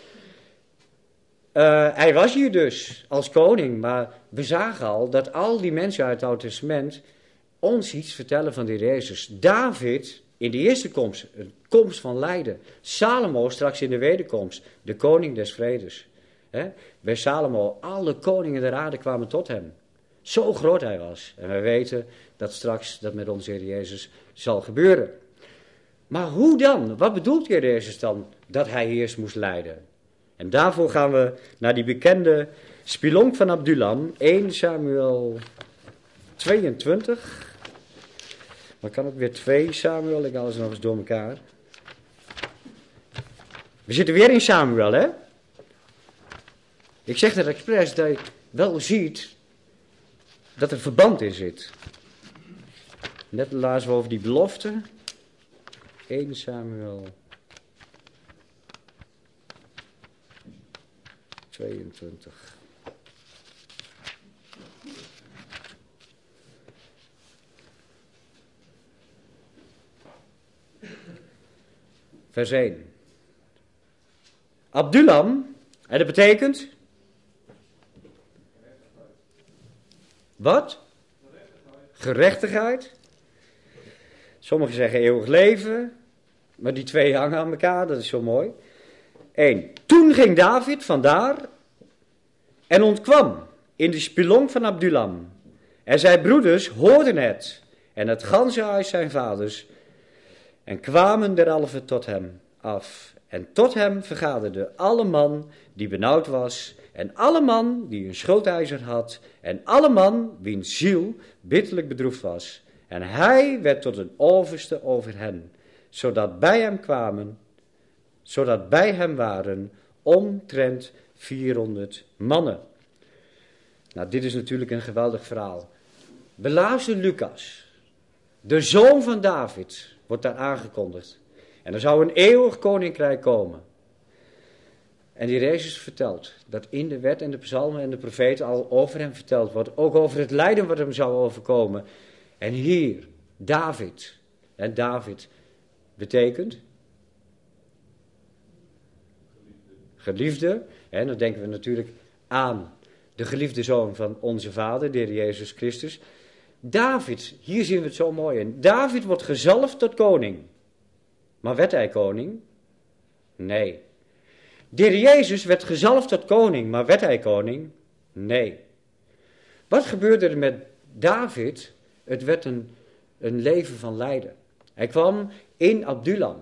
[SPEAKER 1] Uh, hij was hier dus als koning, maar we zagen al dat al die mensen uit het Oude Testament ons iets vertellen van de Heer Jezus. David in de eerste komst, een komst van lijden. Salomo straks in de wederkomst, de koning des vredes. He? Bij Salomo, alle koningen der aarde kwamen tot hem. Zo groot hij was. En wij weten dat straks dat met onze Heer Jezus zal gebeuren. Maar hoe dan? Wat bedoelt de Heer Jezus dan dat hij eerst moest lijden? En daarvoor gaan we naar die bekende spilonk van Adullam, eerste Samuel tweeëntwintig. Maar kan ook weer twee Samuel, ik haal ze nog eens door elkaar. We zitten weer in Samuel, hè? Ik zeg dat expres, dat je wel ziet dat er verband in zit. Net lazen we over die belofte. Eerste Samuel tweeëntwintig. Vers één. Abdulam, en dat betekent... Wat? Gerechtigheid. Sommigen zeggen eeuwig leven, maar die twee hangen aan elkaar, dat is zo mooi. Eén. Toen ging David vandaar en ontkwam in de spelonk van Abdulam. En zijn broeders hoorden het en het ganse huis zijn vaders en kwamen derhalve tot hem af. En tot hem vergaderde alle man die benauwd was en alle man die een schuldeiser had en alle man wiens ziel bitterlijk bedroefd was. En hij werd tot een overste over hen, zodat bij hem kwamen, zodat bij hem waren omtrent vierhonderd mannen. Nou, dit is natuurlijk een geweldig verhaal. Beluister Lucas, de zoon van David, wordt daar aangekondigd. En er zou een eeuwig koninkrijk komen. En die Jezus vertelt dat in de wet en de psalmen en de profeten al over hem verteld wordt. Ook over het lijden wat hem zou overkomen. En hier, David. En David betekent? Geliefde. En dan denken we natuurlijk aan de geliefde zoon van onze vader, de Heer Jezus Christus. David, hier zien we het zo mooi in. David wordt gezalfd tot koning. Maar werd hij koning? Nee. De Heer Jezus werd gezalfd tot koning, maar werd hij koning? Nee. Wat gebeurde er met David? Het werd een, een leven van lijden. Hij kwam in Abdulam.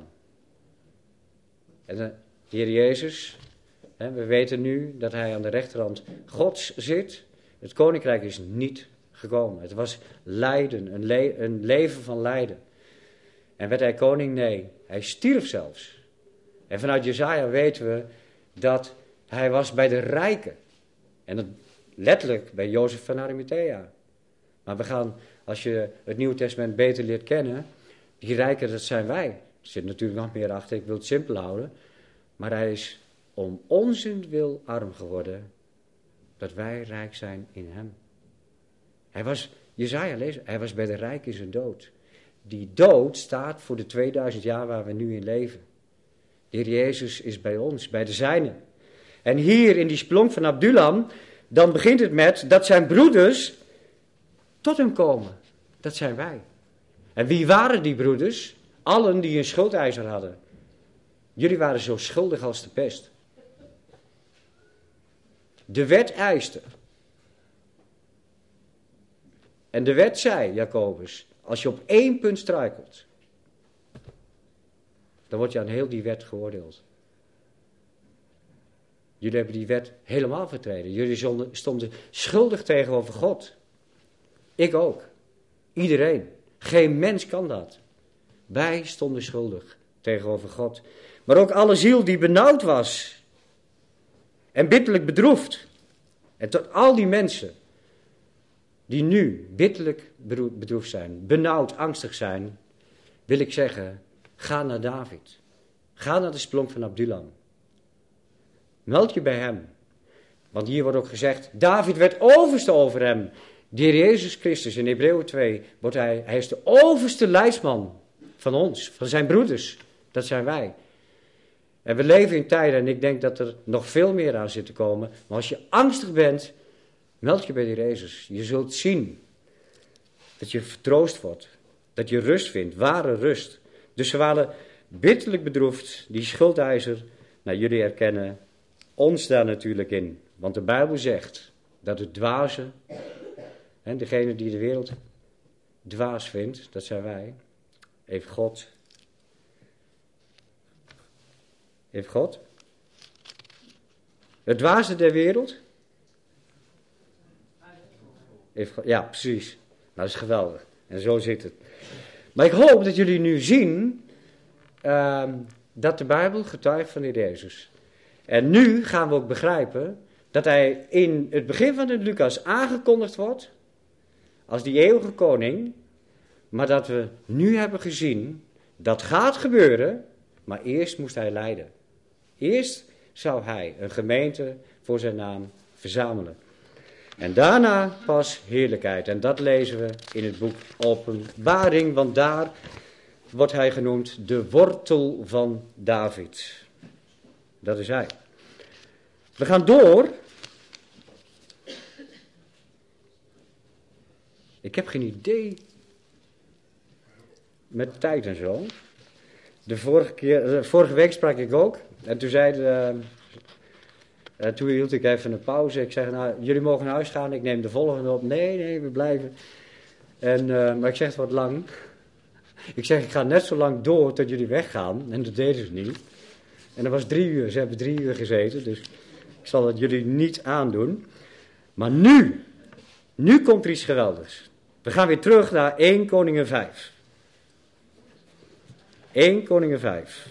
[SPEAKER 1] En de Heer Jezus, hè, we weten nu dat hij aan de rechterhand Gods zit. Het koninkrijk is niet gekomen. Het was lijden, een, le- een leven van lijden. En werd hij koning? Nee. Hij stierf zelfs. En vanuit Jesaja weten we dat hij was bij de rijken. En dat letterlijk bij Jozef van Arimathea. Maar we gaan, als je het Nieuwe Testament beter leert kennen, die rijken, dat zijn wij. Er zit natuurlijk nog meer achter, ik wil het simpel houden. Maar hij is om onzentwil arm geworden, dat wij rijk zijn in hem. Hij was, Jesaja leest, hij was bij de rijken in zijn dood. Die dood staat voor de tweeduizend jaar waar we nu in leven. De Heer Jezus is bij ons, bij de zijnen. En hier in die spelonk van Abdulam, dan begint het met dat zijn broeders tot hem komen. Dat zijn wij. En wie waren die broeders? Allen die een schuldeiser hadden. Jullie waren zo schuldig als de pest. De wet eiste. En de wet zei, Jacobus, als je op één punt struikelt, dan word je aan heel die wet geoordeeld. Jullie hebben die wet helemaal vertreden. Jullie stonden schuldig tegenover God. Ik ook. Iedereen. Geen mens kan dat. Wij stonden schuldig tegenover God. Maar ook alle ziel die benauwd was en bitterlijk bedroefd. En tot al die mensen die nu bitterlijk bedroefd zijn, benauwd, angstig zijn, wil ik zeggen, ga naar David. Ga naar de spelonk van Abdulam. Meld je bij hem. Want hier wordt ook gezegd, David werd overste over hem. De Heer Jezus Christus, in Hebreeën twee, wordt hij, hij is de overste leidsman van ons, van zijn broeders. Dat zijn wij. En we leven in tijden, en ik denk dat er nog veel meer aan zit te komen. Maar als je angstig bent, meld je bij de Heer Jezus. Je zult zien dat je vertroost wordt. Dat je rust vindt, ware rust. Dus ze waren bitterlijk bedroefd, die schuldeiser. Nou, jullie herkennen ons daar natuurlijk in. Want de Bijbel zegt dat het dwaze, en degene die de wereld dwaas vindt, dat zijn wij, heeft God. Heeft God. Het dwaze der wereld. Heeft God, ja, precies. Nou, dat is geweldig. En zo zit het. Maar ik hoop dat jullie nu zien uh, dat de Bijbel getuigt van de Heer Jezus. En nu gaan we ook begrijpen dat hij in het begin van de Lucas aangekondigd wordt als die eeuwige koning, maar dat we nu hebben gezien, dat gaat gebeuren, maar eerst moest hij lijden. Eerst zou hij een gemeente voor zijn naam verzamelen. En daarna pas heerlijkheid. En dat lezen we in het boek Openbaring, want daar wordt hij genoemd de wortel van David. Dat is hij. We gaan door. Ik heb geen idee met tijd en zo. De vorige, keer, de vorige week sprak ik ook. En toen zei de, uh, toen hield ik even een pauze. Ik zeg, nou, jullie mogen naar huis gaan. Ik neem de volgende op. Nee, nee, we blijven. En, uh, maar ik zeg, het wordt lang. Ik zeg, ik ga net zo lang door tot jullie weggaan. En dat deden ze niet. En dat was drie uur. Ze hebben drie uur gezeten. Dus ik zal het jullie niet aandoen. Maar nu, nu komt er iets geweldigs. We gaan weer terug naar Eerste Koningen vijf. Eerste Koningen vijf.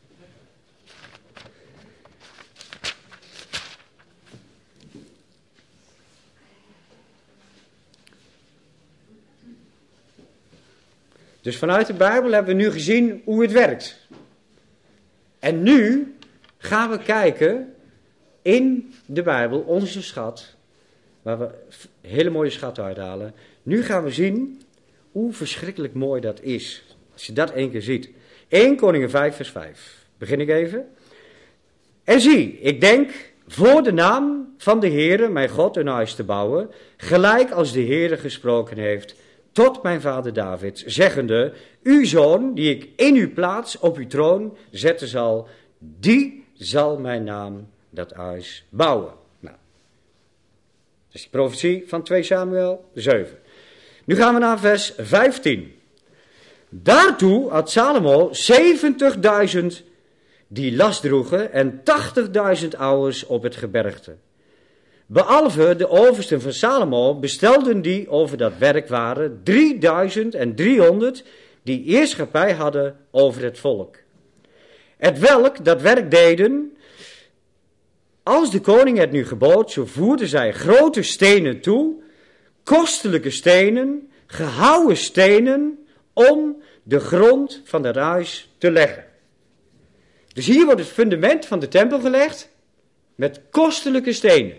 [SPEAKER 1] Dus vanuit de Bijbel hebben we nu gezien hoe het werkt. En nu gaan we kijken in de Bijbel, onze schat, waar we hele mooie schatten uithalen. Nu gaan we zien hoe verschrikkelijk mooi dat is. Als je dat één keer ziet. Eerste Koningen vijf vers vijf. Begin ik even. En zie, ik denk voor de naam van de Heere, mijn God, een huis te bouwen, gelijk als de Heere gesproken heeft tot mijn vader David, zeggende, uw zoon, die ik in uw plaats op uw troon zetten zal, die zal mijn naam dat huis bouwen. Nou, dat is die profetie van Tweede Samuel zeven. Nu gaan we naar vers vijftien. Daartoe had Salomo zeventigduizend die last droegen en tachtigduizend ouwers op het gebergte. Behalve de oversten van Salomo bestelden die over dat werk waren drieduizend driehonderd die eerschappij hadden over het volk. Het welk dat werk deden, als de koning het nu gebood, zo voerden zij grote stenen toe, kostelijke stenen, gehouwen stenen, om de grond van het huis te leggen. Dus hier wordt het fundament van de tempel gelegd met kostelijke stenen.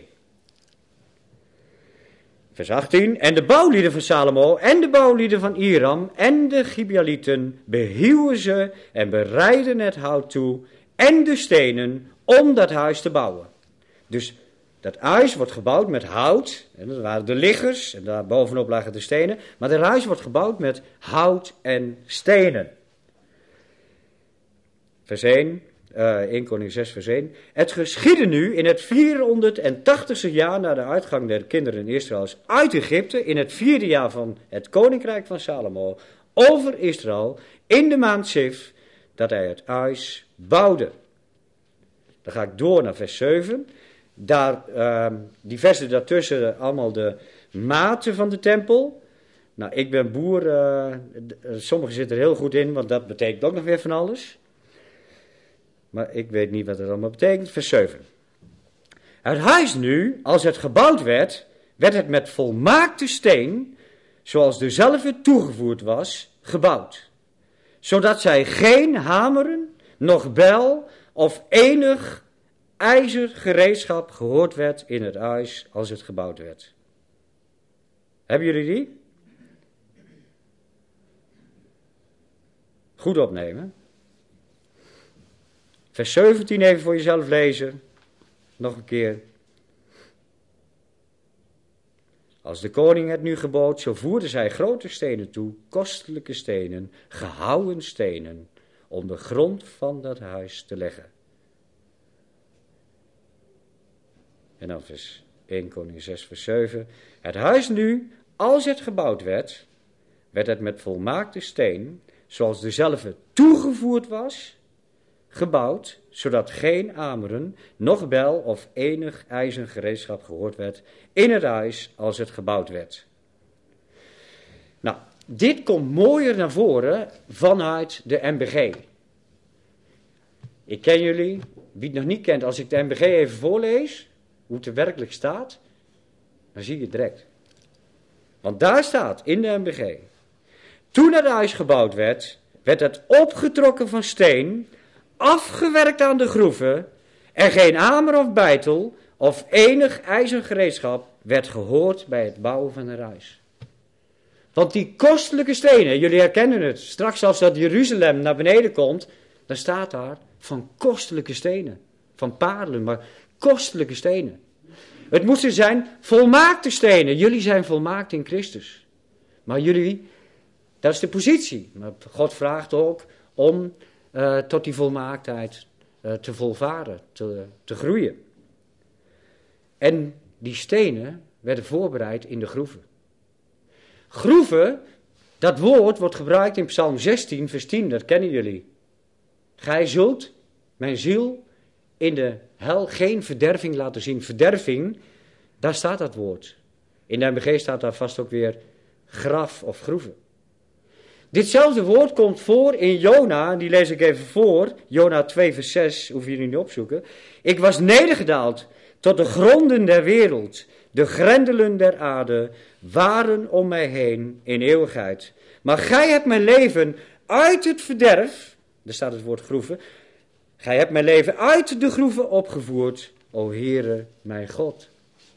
[SPEAKER 1] Vers achttien. En de bouwlieden van Salomo en de bouwlieden van Hiram en de Gibealieten behieuwen ze en bereiden het hout toe en de stenen om dat huis te bouwen. Dus dat huis wordt gebouwd met hout, en dat waren de liggers, en daar bovenop lagen de stenen, maar het huis wordt gebouwd met hout en stenen. Vers één, uh, Eerste Koningen zes vers één. Het geschiedde nu in het vierhonderdtachtigste jaar na de uitgang der kinderen Israëls uit Egypte, in het vierde jaar van het koninkrijk van Salomo, over Israël, in de maand Sif, dat hij het huis bouwde. Dan ga ik door naar vers zeven. Daar, uh, die versen daartussen, allemaal de maten van de tempel. Nou, ik ben boer, uh, sommigen zitten er heel goed in, want dat betekent ook nog weer van alles. Maar ik weet niet wat het allemaal betekent. Vers zeven. Het huis nu, als het gebouwd werd, werd het met volmaakte steen, zoals dezelfde toegevoerd was, gebouwd. Zodat zij geen hameren, noch bijl of enig ijzergereedschap gehoord werd in het huis als het gebouwd werd. Hebben jullie die? Goed opnemen. Vers zeventien even voor jezelf lezen. Nog een keer. Als de koning het nu gebood, zo voerden zij grote stenen toe, kostelijke stenen, gehouwen stenen, om de grond van dat huis te leggen. En dan vers Eerste Koningen zes vers zeven. Het huis nu, als het gebouwd werd, werd het met volmaakte steen, zoals dezelfde toegevoerd was, gebouwd, zodat geen ameren, noch bijl of enig ijzergereedschap gehoord werd in het huis als het gebouwd werd. Nou, dit komt mooier naar voren vanuit de M B G. Ik ken jullie, wie het nog niet kent, als ik de M B G even voorlees, hoe het er werkelijk staat, dan zie je het direct. Want daar staat in de M B G. Toen het huis gebouwd werd, werd het opgetrokken van steen, afgewerkt aan de groeven, en geen hamer of beitel of enig ijzergereedschap werd gehoord bij het bouwen van het huis. Want die kostelijke stenen, jullie herkennen het, straks als dat Jeruzalem naar beneden komt, dan staat daar van kostelijke stenen, van parelen, maar kostelijke stenen. Het moesten zijn volmaakte stenen, jullie zijn volmaakt in Christus. Maar jullie, dat is de positie, maar God vraagt ook om uh, tot die volmaaktheid uh, te volvaren, te, te groeien. En die stenen werden voorbereid in de groeven. Groeven, dat woord wordt gebruikt in Psalm zestien, vers tien, dat kennen jullie. Gij zult mijn ziel in de hel geen verderving laten zien. Verderving, daar staat dat woord. In de M B G staat daar vast ook weer graf of groeven. Ditzelfde woord komt voor in Jona, die lees ik even voor. Jona twee, vers zes, hoeven jullie niet opzoeken. Ik was nedergedaald tot de gronden der wereld. De grendelen der aarde waren om mij heen in eeuwigheid. Maar gij hebt mijn leven uit het verderf, daar staat het woord groeven. Gij hebt mijn leven uit de groeven opgevoerd, o Heere mijn God.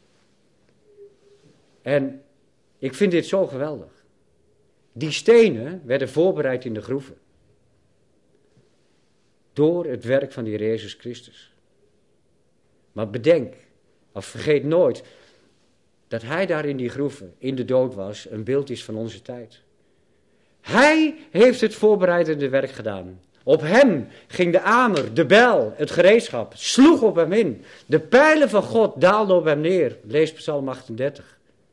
[SPEAKER 1] En ik vind dit zo geweldig. Die stenen werden voorbereid in de groeven. Door het werk van de Heer Jezus Christus. Maar bedenk, of vergeet nooit, dat hij daar in die groeven, in de dood was, een beeld is van onze tijd. Hij heeft het voorbereidende werk gedaan. Op hem ging de amer, de bijl, het gereedschap, sloeg op hem in. De pijlen van God daalden op hem neer. Lees Psalm achtendertig.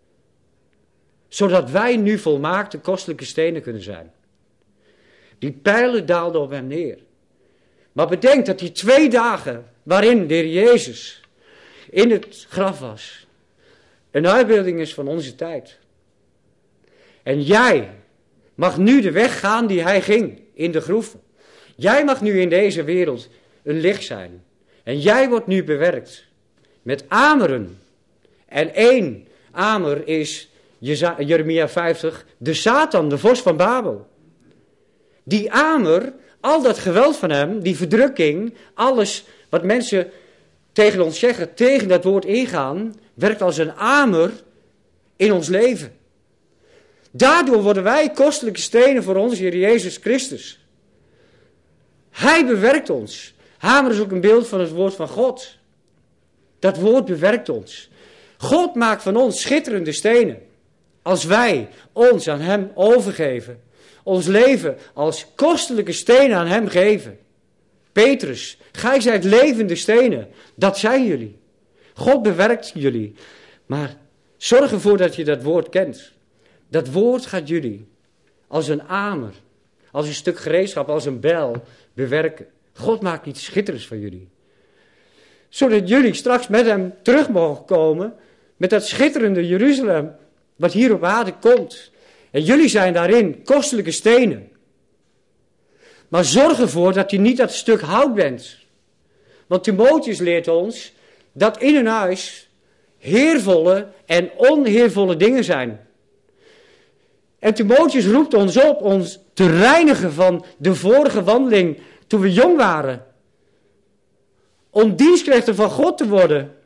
[SPEAKER 1] Zodat wij nu volmaakte kostelijke stenen kunnen zijn. Die pijlen daalden op hem neer. Maar bedenk dat die twee dagen waarin de Heer Jezus in het graf was, een uitbeelding is van onze tijd. En jij mag nu de weg gaan die hij ging in de groeven. Jij mag nu in deze wereld een licht zijn. En jij wordt nu bewerkt met ameren. En één amer is Jeremia vijftig, de Satan, de vorst van Babel. Die amer, al dat geweld van hem, die verdrukking, alles wat mensen tegen ons zeggen, tegen dat woord ingaan, werkt als een amer in ons leven. Daardoor worden wij kostelijke stenen voor onze Heer Jezus Christus. Hij bewerkt ons. Hamer is ook een beeld van het woord van God. Dat woord bewerkt ons. God maakt van ons schitterende stenen. Als wij ons aan hem overgeven. Ons leven als kostelijke stenen aan hem geven. Petrus, gij zijt levende stenen. Dat zijn jullie. God bewerkt jullie. Maar zorg ervoor dat je dat woord kent. Dat woord gaat jullie als een amer, als een stuk gereedschap, als een bijl bewerken. God maakt iets schitterends van jullie. Zodat jullie straks met hem terug mogen komen met dat schitterende Jeruzalem wat hier op aarde komt. En jullie zijn daarin kostelijke stenen. Maar zorg ervoor dat je niet dat stuk hout bent. Want Timotheus leert ons dat in een huis heervolle en onheervolle dingen zijn. En Timotheus roept ons op ons te reinigen van de vorige wandeling toen we jong waren. Om dienstknechten van God te worden.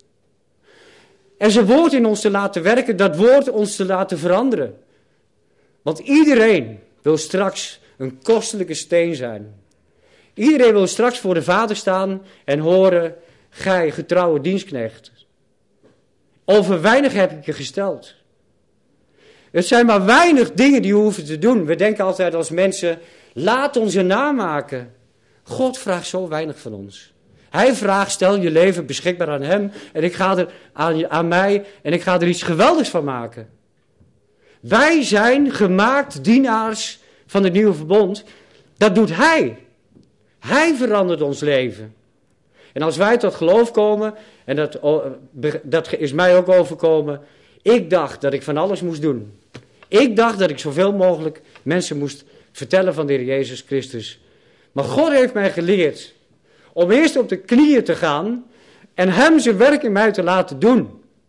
[SPEAKER 1] En zijn woord in ons te laten werken, dat woord ons te laten veranderen. Want iedereen wil straks een kostelijke steen zijn. Iedereen wil straks voor de Vader staan en horen, gij getrouwe dienstknecht. Over weinig heb ik je gesteld. Het zijn maar weinig dingen die we hoeven te doen. We denken altijd als mensen, laat ons een naam maken. God vraagt zo weinig van ons. Hij vraagt, stel je leven beschikbaar aan hem en ik ga er aan, aan mij en ik ga er iets geweldigs van maken. Wij zijn gemaakt dienaars van het nieuwe verbond. Dat doet hij. Hij verandert ons leven. En als wij tot geloof komen, en dat, dat is mij ook overkomen, ik dacht dat ik van alles moest doen. Ik dacht dat ik zoveel mogelijk mensen moest vertellen van de Heer Jezus Christus. Maar God heeft mij geleerd om eerst op de knieën te gaan en hem zijn werk in mij te laten doen.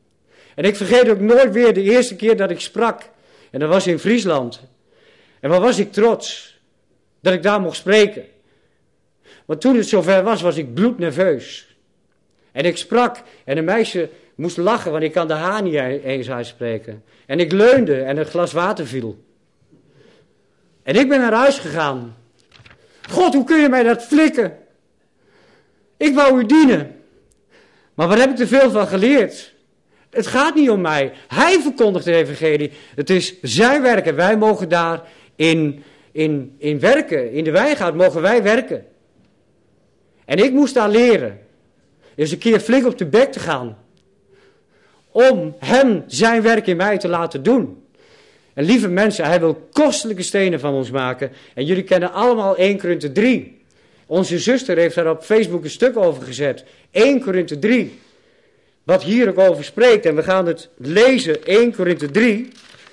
[SPEAKER 1] En ik vergeet ook nooit weer de eerste keer dat ik sprak. En dat was in Friesland. En wat was ik trots dat ik daar mocht spreken. Want toen het zover was, was ik bloednerveus. En ik sprak en een meisje moest lachen, want ik kan de H niet eens uitspreken. En ik leunde en een glas water viel. En ik ben naar huis gegaan. God, hoe kun je mij dat flikken? Ik wou u dienen. Maar waar heb ik er veel van geleerd? Het gaat niet om mij. Hij verkondigt de evangelie. Het is zijn werk en wij mogen daar in, in, in werken. In de wijngaard mogen wij werken. En ik moest daar leren. Eens een keer flink op de bek te gaan. Om hem zijn werk in mij te laten doen. En lieve mensen, hij wil kostelijke stenen van ons maken. En jullie kennen allemaal Eerste Korinthe drie. Onze zuster heeft daar op Facebook een stuk over gezet. Eerste Korinthe drie. Wat hier ook over spreekt. En we gaan het lezen. Eerste Korinthe drie.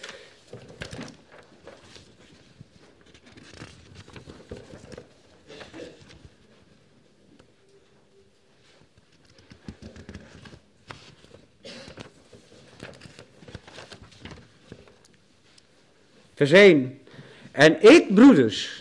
[SPEAKER 1] Vers één. En ik, broeders,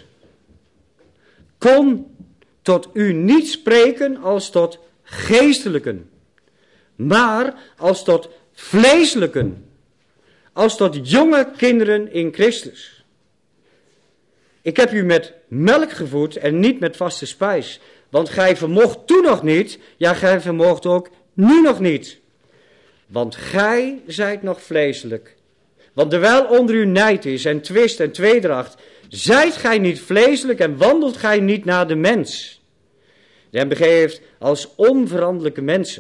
[SPEAKER 1] kon tot u niet spreken als tot geestelijken, maar als tot vleeselijken, als tot jonge kinderen in Christus. Ik heb u met melk gevoed en niet met vaste spijs, want gij vermocht toen nog niet, ja, gij vermocht ook nu nog niet. Want gij zijt nog vleeselijk. Want terwijl onder u nijd is en twist en tweedracht, zijt gij niet vleeselijk en wandelt gij niet naar de mens. Die hem begeeft als onveranderlijke mensen.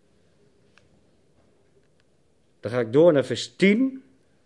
[SPEAKER 1] Dan ga ik door naar vers tien.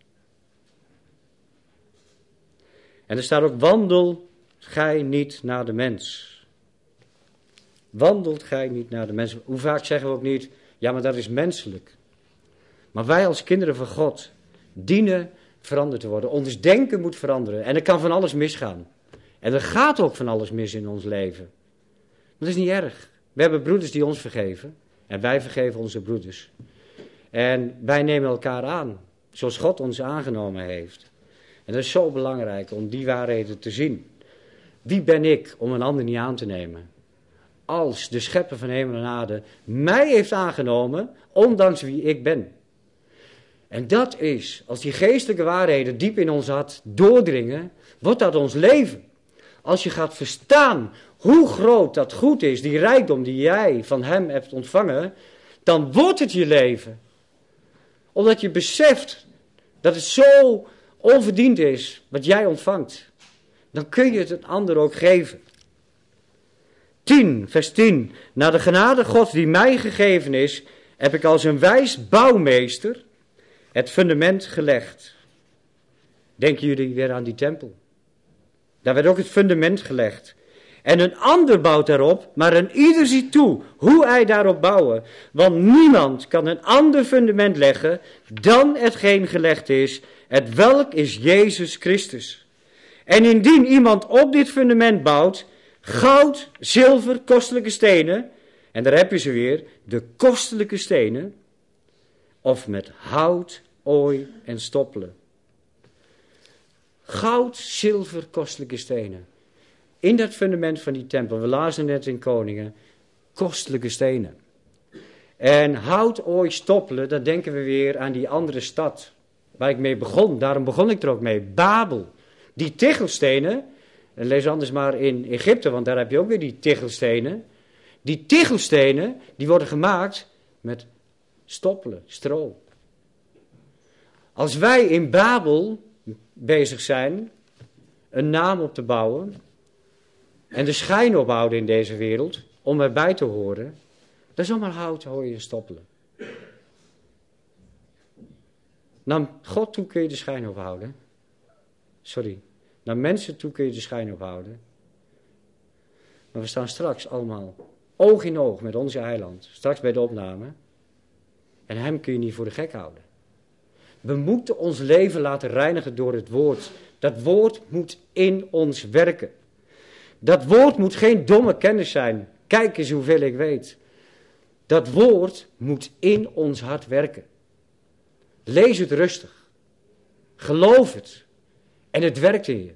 [SPEAKER 1] En er staat ook, wandel gij niet naar de mens. Wandelt gij niet naar de mens. Hoe vaak zeggen we ook niet, ja, maar dat is menselijk. Maar wij als kinderen van God dienen veranderd te worden. Ons denken moet veranderen. En er kan van alles misgaan. En er gaat ook van alles mis in ons leven. Maar dat is niet erg. We hebben broeders die ons vergeven. En wij vergeven onze broeders. En wij nemen elkaar aan. Zoals God ons aangenomen heeft. En dat is zo belangrijk om die waarheden te zien. Wie ben ik om een ander niet aan te nemen? Als de schepper van hemel en aarde mij heeft aangenomen, ondanks wie ik ben. En dat is, als die geestelijke waarheden diep in ons hart doordringen, wordt dat ons leven. Als je gaat verstaan hoe groot dat goed is, die rijkdom die jij van hem hebt ontvangen, dan wordt het je leven. Omdat je beseft dat het zo onverdiend is wat jij ontvangt. Dan kun je het een ander ook geven. tien, vers tien. Naar de genade Gods die mij gegeven is, heb ik als een wijs bouwmeester het fundament gelegd. Denken jullie weer aan die tempel? Daar werd ook het fundament gelegd. En een ander bouwt daarop, maar een ieder ziet toe hoe hij daarop bouwen. Want niemand kan een ander fundament leggen dan hetgeen gelegd is, het welk is Jezus Christus. En indien iemand op dit fundament bouwt, goud, zilver, kostelijke stenen, en daar heb je ze weer, de kostelijke stenen, of met hout, ooi en stoppelen. Goud, zilver, kostelijke stenen. In dat fundament van die tempel, we lazen net in Koningen, kostelijke stenen. En hout, ooi, stoppelen, dan denken we weer aan die andere stad waar ik mee begon. Daarom begon ik er ook mee, Babel. Die tichelstenen, en lees anders maar in Egypte, want daar heb je ook weer die tichelstenen. Die tichelstenen, die worden gemaakt met stoppelen, stro. Als wij in Babel bezig zijn een naam op te bouwen en de schijn ophouden in deze wereld om erbij te horen, dat is allemaal hout, hooi en stoppelen. Naar God toe kun je de schijn ophouden. Sorry. Naar mensen toe kun je de schijn ophouden. Maar we staan straks allemaal oog in oog met onze eiland. Straks bij de opname. En hem kun je niet voor de gek houden. We moeten ons leven laten reinigen door het woord. Dat woord moet in ons werken. Dat woord moet geen domme kennis zijn. Kijk eens hoeveel ik weet. Dat woord moet in ons hart werken. Lees het rustig. Geloof het. En het werkt in je.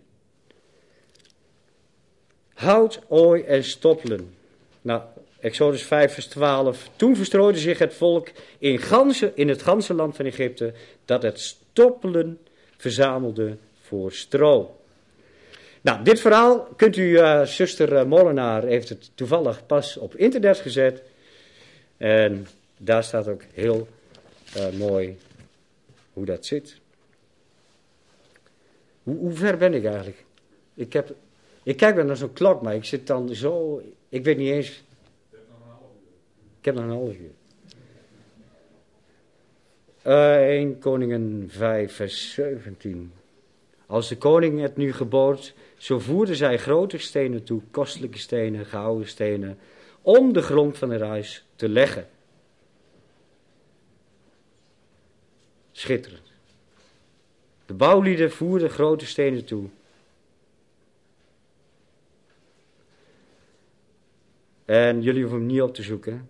[SPEAKER 1] Hout, ooi en stoppelen. Nou, Exodus vijf vers twaalf. Toen verstrooide zich het volk in, ganse, in het ganse land van Egypte, dat het stoppelen verzamelde voor stro. Nou, dit verhaal kunt u, uh, zuster uh, Molenaar heeft het toevallig pas op internet gezet. En daar staat ook heel uh, mooi hoe dat zit. Hoe, hoe ver ben ik eigenlijk? Ik, heb, ik kijk wel naar zo'n klok, maar ik zit dan zo, ik weet niet eens. Ik heb nog een half uur. Uh, eerste Koningen vijf vers zeventien. Als de koning het nu gebood, zo voerden zij grote stenen toe, kostelijke stenen, gouden stenen, om de grond van het huis te leggen. Schitterend. De bouwlieden voerden grote stenen toe. En jullie hoeven hem niet op te zoeken.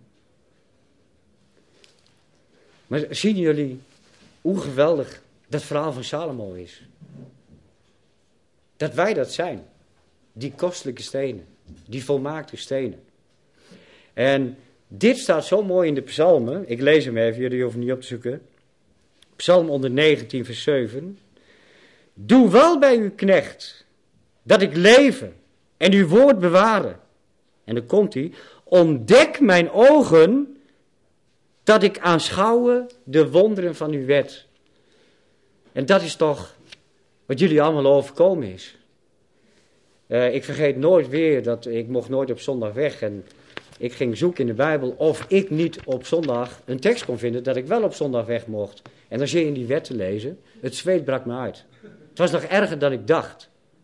[SPEAKER 1] Maar zien jullie hoe geweldig dat verhaal van Salomo is? Dat wij dat zijn. Die kostelijke stenen. Die volmaakte stenen. En dit staat zo mooi in de psalmen. Ik lees hem even, jullie hoeven niet op te zoeken. Psalm honderdnegentien vers zeven. Doe wel bij uw knecht, dat ik leven en uw woord bewaren. En dan komt hij. Ontdek mijn ogen, dat ik aanschouwe de wonderen van uw wet. En dat is toch wat jullie allemaal overkomen is. Uh, ik vergeet nooit weer dat ik mocht nooit op zondag weg. En ik ging zoeken in de Bijbel of ik niet op zondag een tekst kon vinden dat ik wel op zondag weg mocht. En dan zie je in die wet te lezen. Het zweet brak me uit. Het was nog erger dan ik dacht.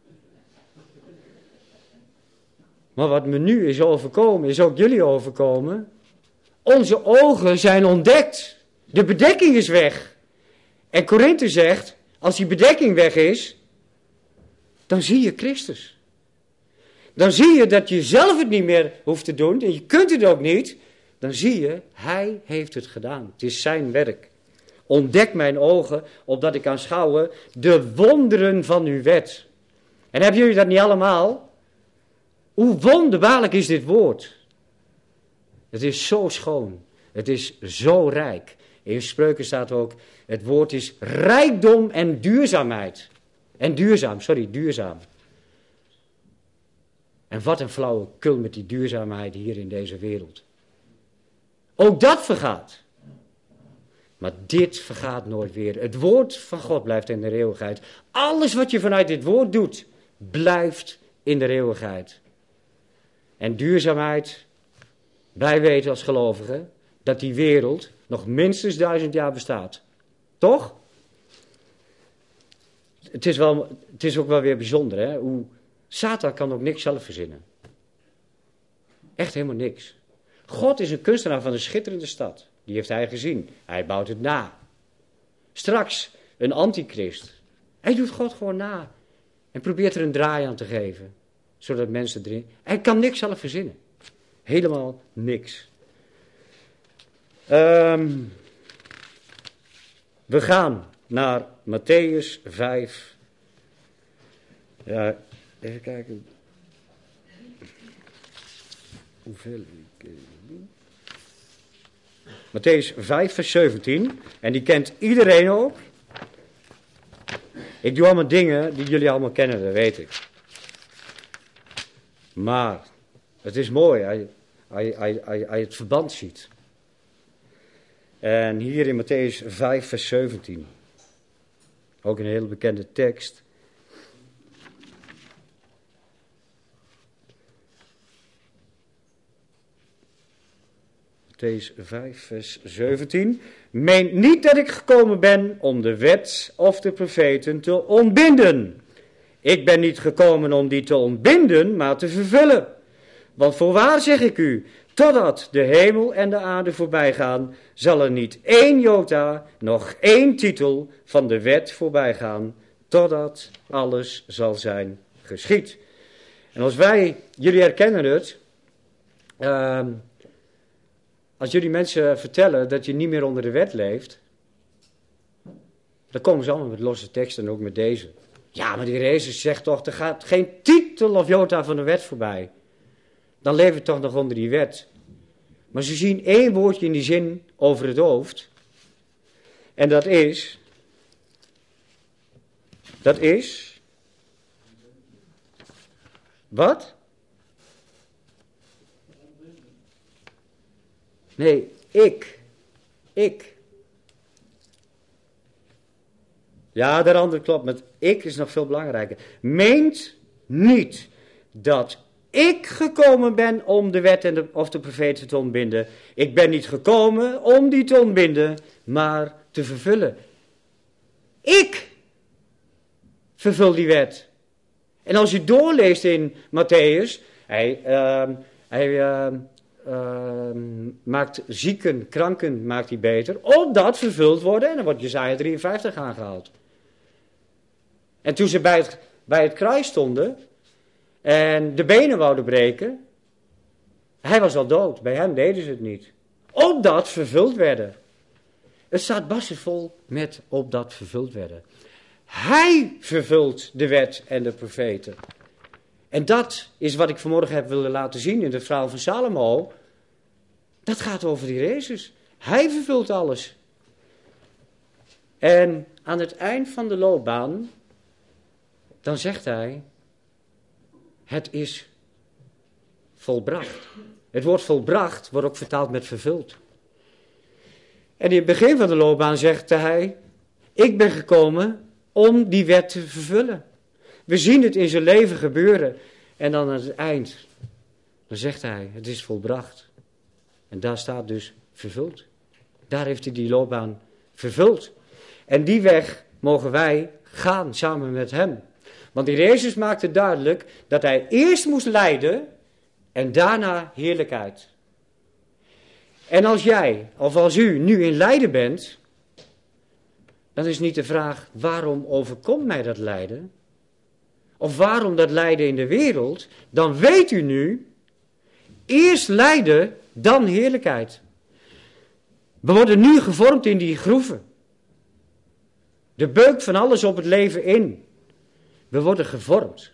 [SPEAKER 1] Maar wat me nu is overkomen, is ook jullie overkomen. Onze ogen zijn ontdekt. De bedekking is weg. En Korinthe zegt, als die bedekking weg is, dan zie je Christus. Dan zie je dat je zelf het niet meer hoeft te doen, en je kunt het ook niet. Dan zie je, hij heeft het gedaan. Het is zijn werk. Ontdek mijn ogen, opdat ik aanschouwen de wonderen van uw wet. En hebben jullie dat niet allemaal? Hoe wonderbaarlijk is dit woord? Het is zo schoon. Het is zo rijk. In Spreuken staat ook, het woord is rijkdom en duurzaamheid. En duurzaam, sorry, duurzaam. En wat een flauwekul met die duurzaamheid hier in deze wereld. Ook dat vergaat. Maar dit vergaat nooit weer. Het woord van God blijft in de eeuwigheid. Alles wat je vanuit dit woord doet, blijft in de eeuwigheid. En duurzaamheid, wij weten als gelovigen dat die wereld nog minstens duizend jaar bestaat. Toch? Het is, wel, het is ook wel weer bijzonder, hè? Hoe Satan kan ook niks zelf verzinnen. Echt helemaal niks. God is een kunstenaar van een schitterende stad. Die heeft hij gezien. Hij bouwt het na. Straks een antichrist. Hij doet God gewoon na. En probeert er een draai aan te geven. Zodat mensen erin... Hij kan niks zelf verzinnen. Helemaal niks. Um, we gaan naar Mattheüs vijf. Ja, even kijken. Hoeveel... Mattheüs vijf vers zeventien. En die kent iedereen ook. Ik doe allemaal dingen die jullie allemaal kennen, dat weet ik. Maar het is mooi als je, als je, als je, als je het verband ziet. En hier in Mattheüs vijf vers zeventien. Ook een heel bekende tekst. Mattheüs vijf vers zeventien. Meen niet dat ik gekomen ben om de wet of de profeten te ontbinden. Ik ben niet gekomen om die te ontbinden, maar te vervullen. Want voorwaar zeg ik u, totdat de hemel en de aarde voorbij gaan, zal er niet één jota, nog één titel van de wet voorbij gaan, totdat alles zal zijn geschied. En als wij, jullie herkennen het, uh, als jullie mensen vertellen dat je niet meer onder de wet leeft, Dan komen ze allemaal met losse teksten en ook met deze. Ja, maar die Jezus zegt toch, er gaat geen titel of jota van de wet voorbij. Dan leven we toch nog onder die wet. Maar ze zien één woordje in die zin over het hoofd. En dat is... Dat is... Wat? Nee, ik. Ik. Ja, de andere klopt, maar ik is nog veel belangrijker. Meent niet dat ik gekomen ben om de wet en de, of de profeten te ontbinden. Ik ben niet gekomen om die te ontbinden, maar te vervullen. Ik vervul die wet. En als je doorleest in Matthäus, hij, uh, hij uh, uh, maakt zieken, kranken maakt hij beter, opdat vervuld worden. En dan wordt Jesaja drieënvijftig aangehaald. En toen ze bij het, bij het kruis stonden en de benen wouden breken, hij was al dood. Bij hem deden ze het niet. Opdat vervuld werden. Het staat bassenvol met opdat vervuld werden. Hij vervult de wet en de profeten. En dat is wat ik vanmorgen heb willen laten zien in de verhaal van Salomo. Dat gaat over die Jezus. Hij vervult alles. En aan het eind van de loopbaan, dan zegt hij, het is volbracht. Het woord volbracht wordt ook vertaald met vervuld. En in het begin van de loopbaan zegt hij, ik ben gekomen om die wet te vervullen. We zien het in zijn leven gebeuren. En dan aan het eind, dan zegt hij, het is volbracht. En daar staat dus vervuld. Daar heeft hij die loopbaan vervuld. En die weg mogen wij gaan samen met hem. Want die Jezus maakte duidelijk dat hij eerst moest lijden en daarna heerlijkheid. En als jij, of als u nu in lijden bent, dan is niet de vraag, waarom overkomt mij dat lijden? Of waarom dat lijden in de wereld? Dan weet u nu, eerst lijden, dan heerlijkheid. We worden nu gevormd in die groeven. De beuk van alles op het leven in. We worden gevormd.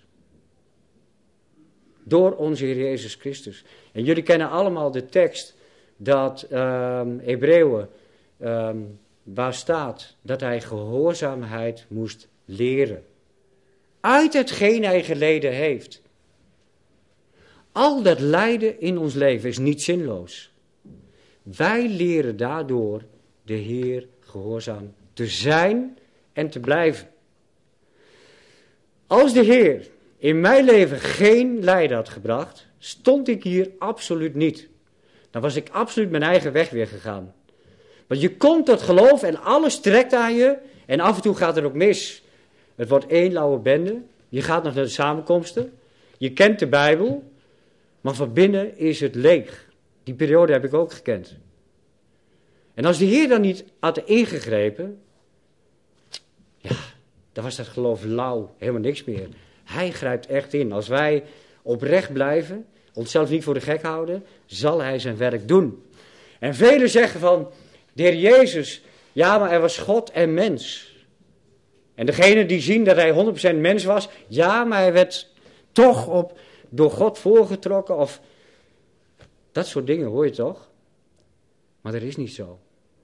[SPEAKER 1] Door onze Heer Jezus Christus. En jullie kennen allemaal de tekst dat um, Hebreeën, um, waar staat dat hij gehoorzaamheid moest leren. Uit hetgeen hij geleden heeft. Al dat lijden in ons leven is niet zinloos. Wij leren daardoor de Heer gehoorzaam te zijn en te blijven. Als de Heer in mijn leven geen lijden had gebracht, stond ik hier absoluut niet. Dan was ik absoluut mijn eigen weg weer gegaan. Want je komt tot geloof en alles trekt aan je en af en toe gaat het ook mis. Het wordt één lauwe bende, je gaat nog naar de samenkomsten, je kent de Bijbel, maar van binnen is het leeg. Die periode heb ik ook gekend. En als de Heer dan niet had ingegrepen, ja, dan was dat geloof lauw, helemaal niks meer. Hij grijpt echt in. Als wij oprecht blijven, onszelf niet voor de gek houden, zal hij zijn werk doen. En velen zeggen van, de Heer Jezus, ja, maar hij was God en mens. En degene die zien dat hij honderd procent mens was, ja, maar hij werd toch op, door God voorgetrokken. Of dat soort dingen hoor je toch? Maar dat is niet zo.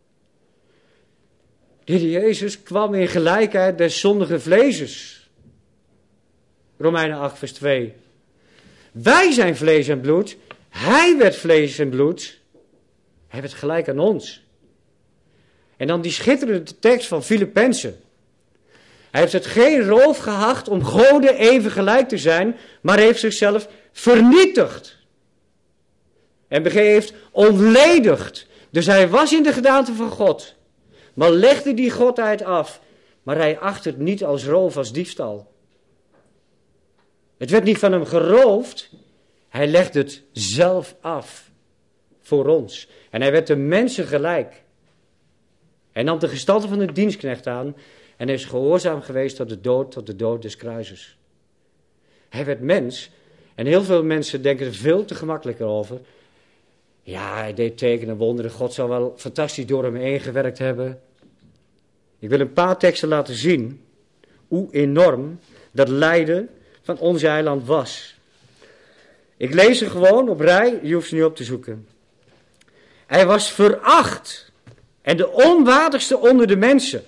[SPEAKER 1] De Heer Jezus kwam in gelijkheid des zondige vleeses. Romeinen acht vers twee. Wij zijn vlees en bloed. Hij werd vlees en bloed. Hij werd gelijk aan ons. En dan die schitterende tekst van Filippenzen. Hij heeft het geen roof geacht om goden even gelijk te zijn, maar heeft zichzelf vernietigd. En heeft ontledigd. Dus hij was in de gedaante van God. Maar legde die godheid af. Maar hij achtte het niet als roof, als diefstal. Het werd niet van hem geroofd. Hij legde het zelf af. Voor ons. En hij werd de mensen gelijk. Hij nam de gestalte van een dienstknecht aan. En is gehoorzaam geweest tot de dood, tot de dood des kruises. Hij werd mens. En heel veel mensen denken er veel te gemakkelijker over. Ja, hij deed tekenen, wonderen. God zou wel fantastisch door hem heen gewerkt hebben. Ik wil een paar teksten laten zien hoe enorm dat lijden van ons eiland was. Ik lees ze gewoon op rij, je hoeft ze niet op te zoeken. Hij was veracht en de onwaardigste onder de mensen.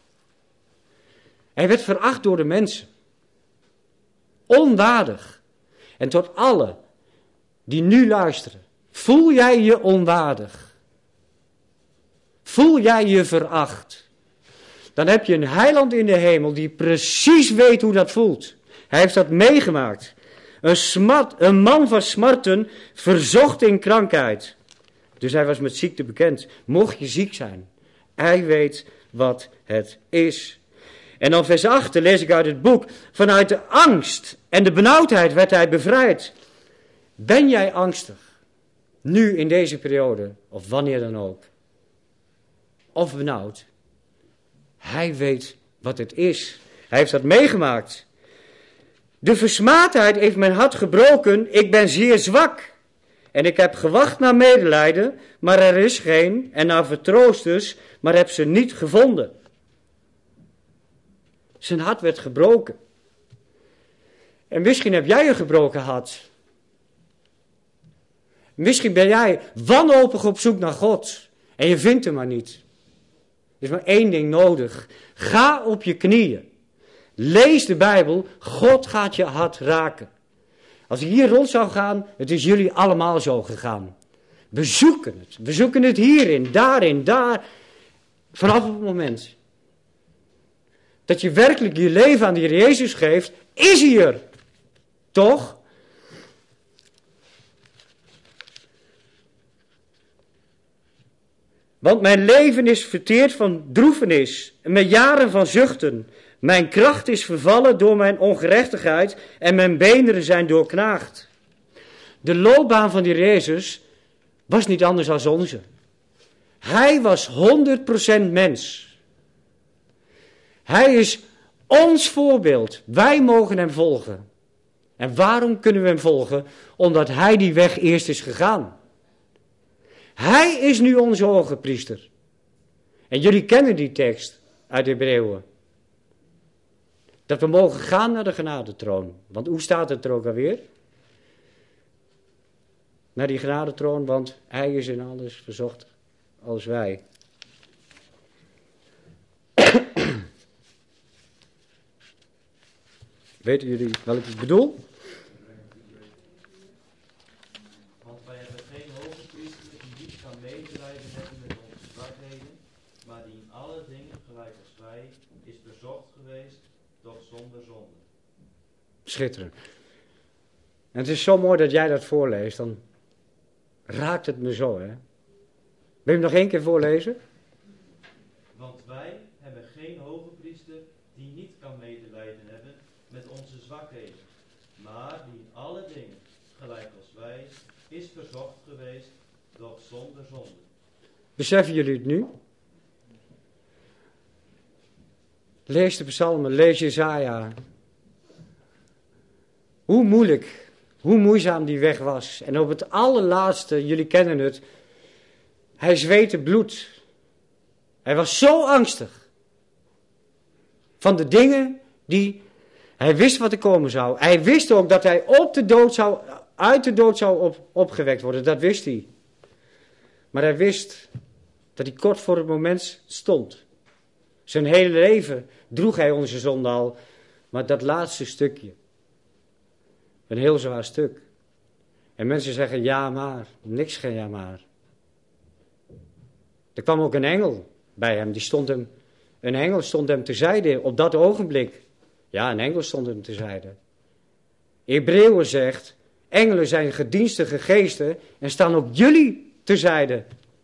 [SPEAKER 1] Hij werd veracht door de mensen. Onwaardig. En tot alle die nu luisteren, voel jij je onwaardig? Voel jij je veracht? Dan heb je een heiland in de hemel die precies weet hoe dat voelt. Hij heeft dat meegemaakt. Een, smart, een man van smarten, verzocht in krankheid. Dus hij was met ziekte bekend. Mocht je ziek zijn, hij weet wat het is. En dan vers acht lees ik uit het boek. Vanuit de angst en de benauwdheid werd hij bevrijd. Ben jij angstig? Nu in deze periode, of wanneer dan ook. Of benauwd. Hij weet wat het is. Hij heeft dat meegemaakt. De versmaadheid heeft mijn hart gebroken. Ik ben zeer zwak. En ik heb gewacht naar medelijden, maar er is geen. En naar vertroosters, maar heb ze niet gevonden. Zijn hart werd gebroken. En misschien heb jij een gebroken hart. Misschien ben jij wanhopig op zoek naar God. En je vindt hem maar niet. Er is maar één ding nodig. Ga op je knieën. Lees de Bijbel. God gaat je hart raken. Als ik hier rond zou gaan, het is jullie allemaal zo gegaan. We zoeken het. We zoeken het hierin, daarin, daar. Vanaf het moment dat je werkelijk je leven aan de Heer Jezus geeft, is hij er. Toch? Want mijn leven is verteerd van droefenis en met jaren van zuchten. Mijn kracht is vervallen door mijn ongerechtigheid en mijn beenderen zijn doorknaagd. De loopbaan van die Jezus was niet anders dan onze. Hij was honderd procent mens. Hij is ons voorbeeld. Wij mogen hem volgen. En waarom kunnen we hem volgen? Omdat hij die weg eerst is gegaan. Hij is nu onze hoge priester. En jullie kennen die tekst uit de Hebreeën. Dat we mogen gaan naar de genadetroon. Want hoe staat het er ook alweer? Naar die genadetroon, want hij is in alles verzocht als wij. Weten jullie welk ik bedoel?
[SPEAKER 2] Want wij hebben geen hoge priester die niet kan medelijden hebben met onze zwakheden, maar die in alle dingen, gelijk als wij, is bezocht geweest, doch zonder zonde.
[SPEAKER 1] Schitterend. En het is zo mooi dat jij dat voorleest, dan raakt het me zo, hè. Wil je hem nog één keer voorlezen?
[SPEAKER 2] Want wij hebben geen hoge priester die niet kan medelijden hebben met onze zwakheden, maar die in alle dingen, gelijk als wij, is verzocht geweest, doch zonder zonde.
[SPEAKER 1] Beseffen jullie het nu? Lees de psalmen, lees Jesaja. Hoe moeilijk, hoe moeizaam die weg was. En op het allerlaatste, jullie kennen het, hij zweette bloed. Hij was zo angstig. Van de dingen die, hij wist wat er komen zou. Hij wist ook dat hij op de dood zou, uit de dood zou op, opgewekt worden. Dat wist hij. Maar hij wist dat hij kort voor het moment stond. Zijn hele leven droeg hij onze zonde al. Maar dat laatste stukje. Een heel zwaar stuk. En mensen zeggen ja maar. Niks geen ja maar. Er kwam ook een engel bij hem. Die stond hem, een engel stond hem terzijde op dat ogenblik. Ja, een engel stond hem terzijde. Hebreeën zegt, engelen zijn gedienstige geesten en staan ook jullie terzijde.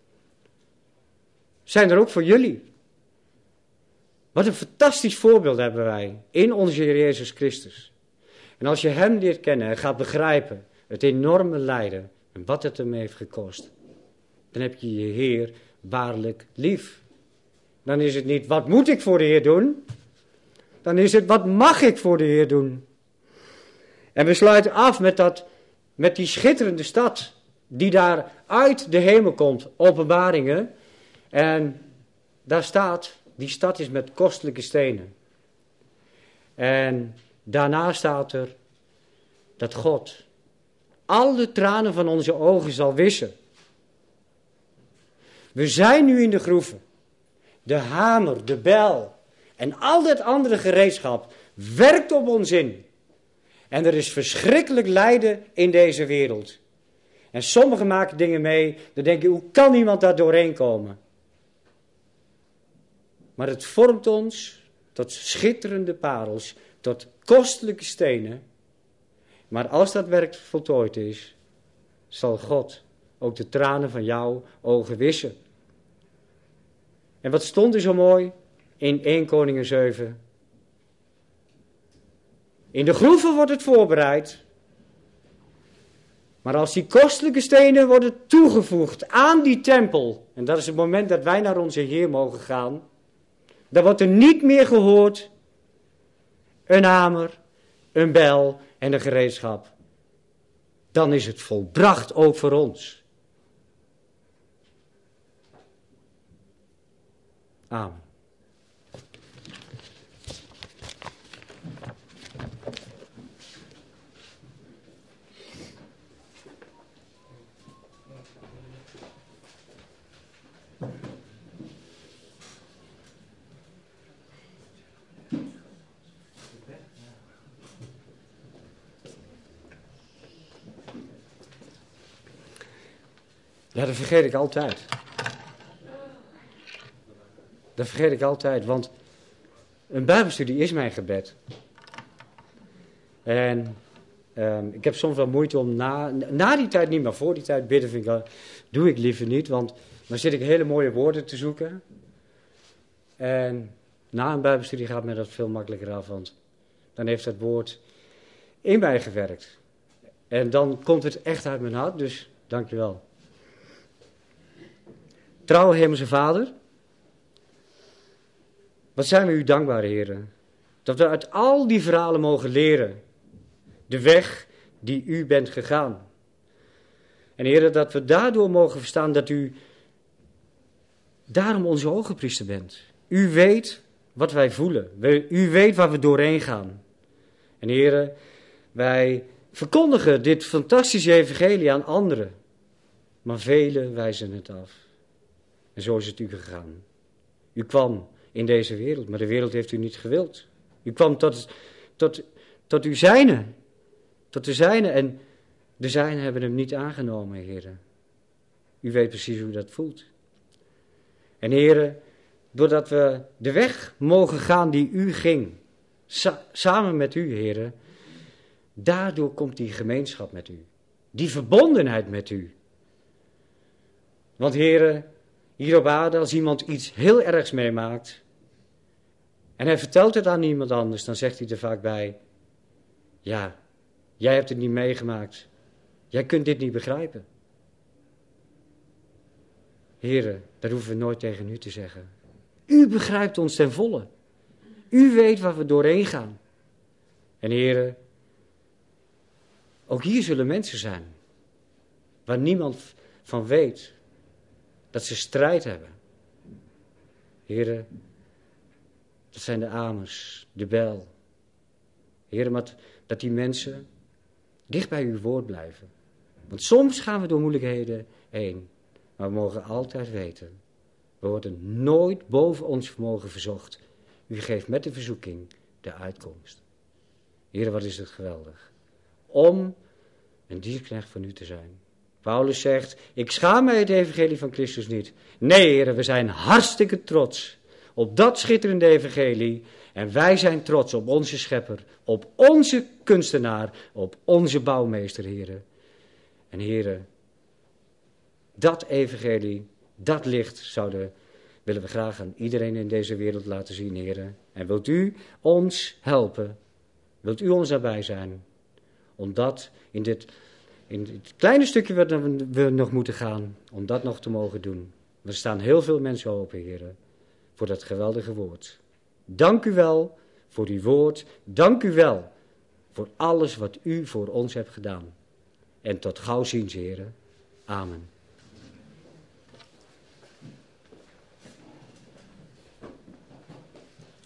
[SPEAKER 1] Zijn er ook voor jullie. Wat een fantastisch voorbeeld hebben wij in onze Heer Jezus Christus. En als je hem leert kennen en gaat begrijpen het enorme lijden en wat het hem heeft gekost, dan heb je je Heer waarlijk lief. Dan is het niet, wat moet ik voor de Heer doen? Dan is het, wat mag ik voor de Heer doen? En we sluiten af met, dat, met die schitterende stad die daar uit de hemel komt, Openbaringen. En daar staat, die stad is met kostelijke stenen. En daarna staat er dat God alle tranen van onze ogen zal wissen. We zijn nu in de groeven. De hamer, de bijl en al dat andere gereedschap werkt op ons in. En er is verschrikkelijk lijden in deze wereld. En sommigen maken dingen mee, dan denk je, hoe kan iemand daar doorheen komen? Maar het vormt ons tot schitterende parels, tot kostelijke stenen. Maar als dat werk voltooid is, zal God ook de tranen van jouw ogen wissen. En wat stond er zo mooi in Eerste Koningen zeven? In de groeven wordt het voorbereid. Maar als die kostelijke stenen worden toegevoegd aan die tempel, en dat is het moment dat wij naar onze Heer mogen gaan, dan wordt er niet meer gehoord een hamer, een bijl en een gereedschap. Dan is het volbracht ook voor ons. Amen. Ja, dat vergeet ik altijd. Dat vergeet ik altijd, want een Bijbelstudie is mijn gebed. En um, ik heb soms wel moeite om na, na die tijd niet, maar voor die tijd bidden vind ik wel, doe ik liever niet, want dan zit ik hele mooie woorden te zoeken. En na een Bijbelstudie gaat mij dat veel makkelijker af, want dan heeft het woord in mij gewerkt. En dan komt het echt uit mijn hart, dus dank je wel. Trouwe Hemelse Vader, wat zijn we u dankbaar, heren, dat we uit al die verhalen mogen leren, de weg die u bent gegaan. En heren, dat we daardoor mogen verstaan dat u daarom onze hogepriester bent. U weet wat wij voelen, u weet waar we doorheen gaan. En heren, wij verkondigen dit fantastische evangelie aan anderen, maar velen wijzen het af. En zo is het u gegaan. U kwam in deze wereld, maar de wereld heeft u niet gewild. U kwam tot, tot, tot uw zijne, tot de zijne en de zijne hebben hem niet aangenomen, heren. U weet precies hoe dat voelt. En heren, doordat we de weg mogen gaan die u ging, sa- samen met u, heren, daardoor komt die gemeenschap met u, die verbondenheid met u. Want heren, hier op aarde, als iemand iets heel ergs meemaakt en hij vertelt het aan iemand anders, dan zegt hij er vaak bij, ja, jij hebt het niet meegemaakt, jij kunt dit niet begrijpen. Heren, dat hoeven we nooit tegen u te zeggen. U begrijpt ons ten volle. U weet waar we doorheen gaan. En heren, ook hier zullen mensen zijn waar niemand van weet dat ze strijd hebben. Heren, dat zijn de amers, de bijl. Heren, maar dat die mensen dicht bij uw woord blijven. Want soms gaan we door moeilijkheden heen. Maar we mogen altijd weten, we worden nooit boven ons vermogen verzocht. U geeft met de verzoeking de uitkomst. Heren, wat is het geweldig. Om een dienstknecht van u te zijn. Paulus zegt, ik schaam mij het evangelie van Christus niet. Nee, heren, we zijn hartstikke trots op dat schitterende evangelie. En wij zijn trots op onze schepper, op onze kunstenaar, op onze bouwmeester, heren. En heren, dat evangelie, dat licht zouden, willen we graag aan iedereen in deze wereld laten zien, heren. En wilt u ons helpen? Wilt u ons daarbij zijn? Om dat in dit, in dit kleine stukje wat we nog moeten gaan, om dat nog te mogen doen. Er staan heel veel mensen open, heren, voor dat geweldige woord. Dank u wel voor uw woord. Dank u wel voor alles wat u voor ons hebt gedaan. En tot gauw ziens, heren. Amen.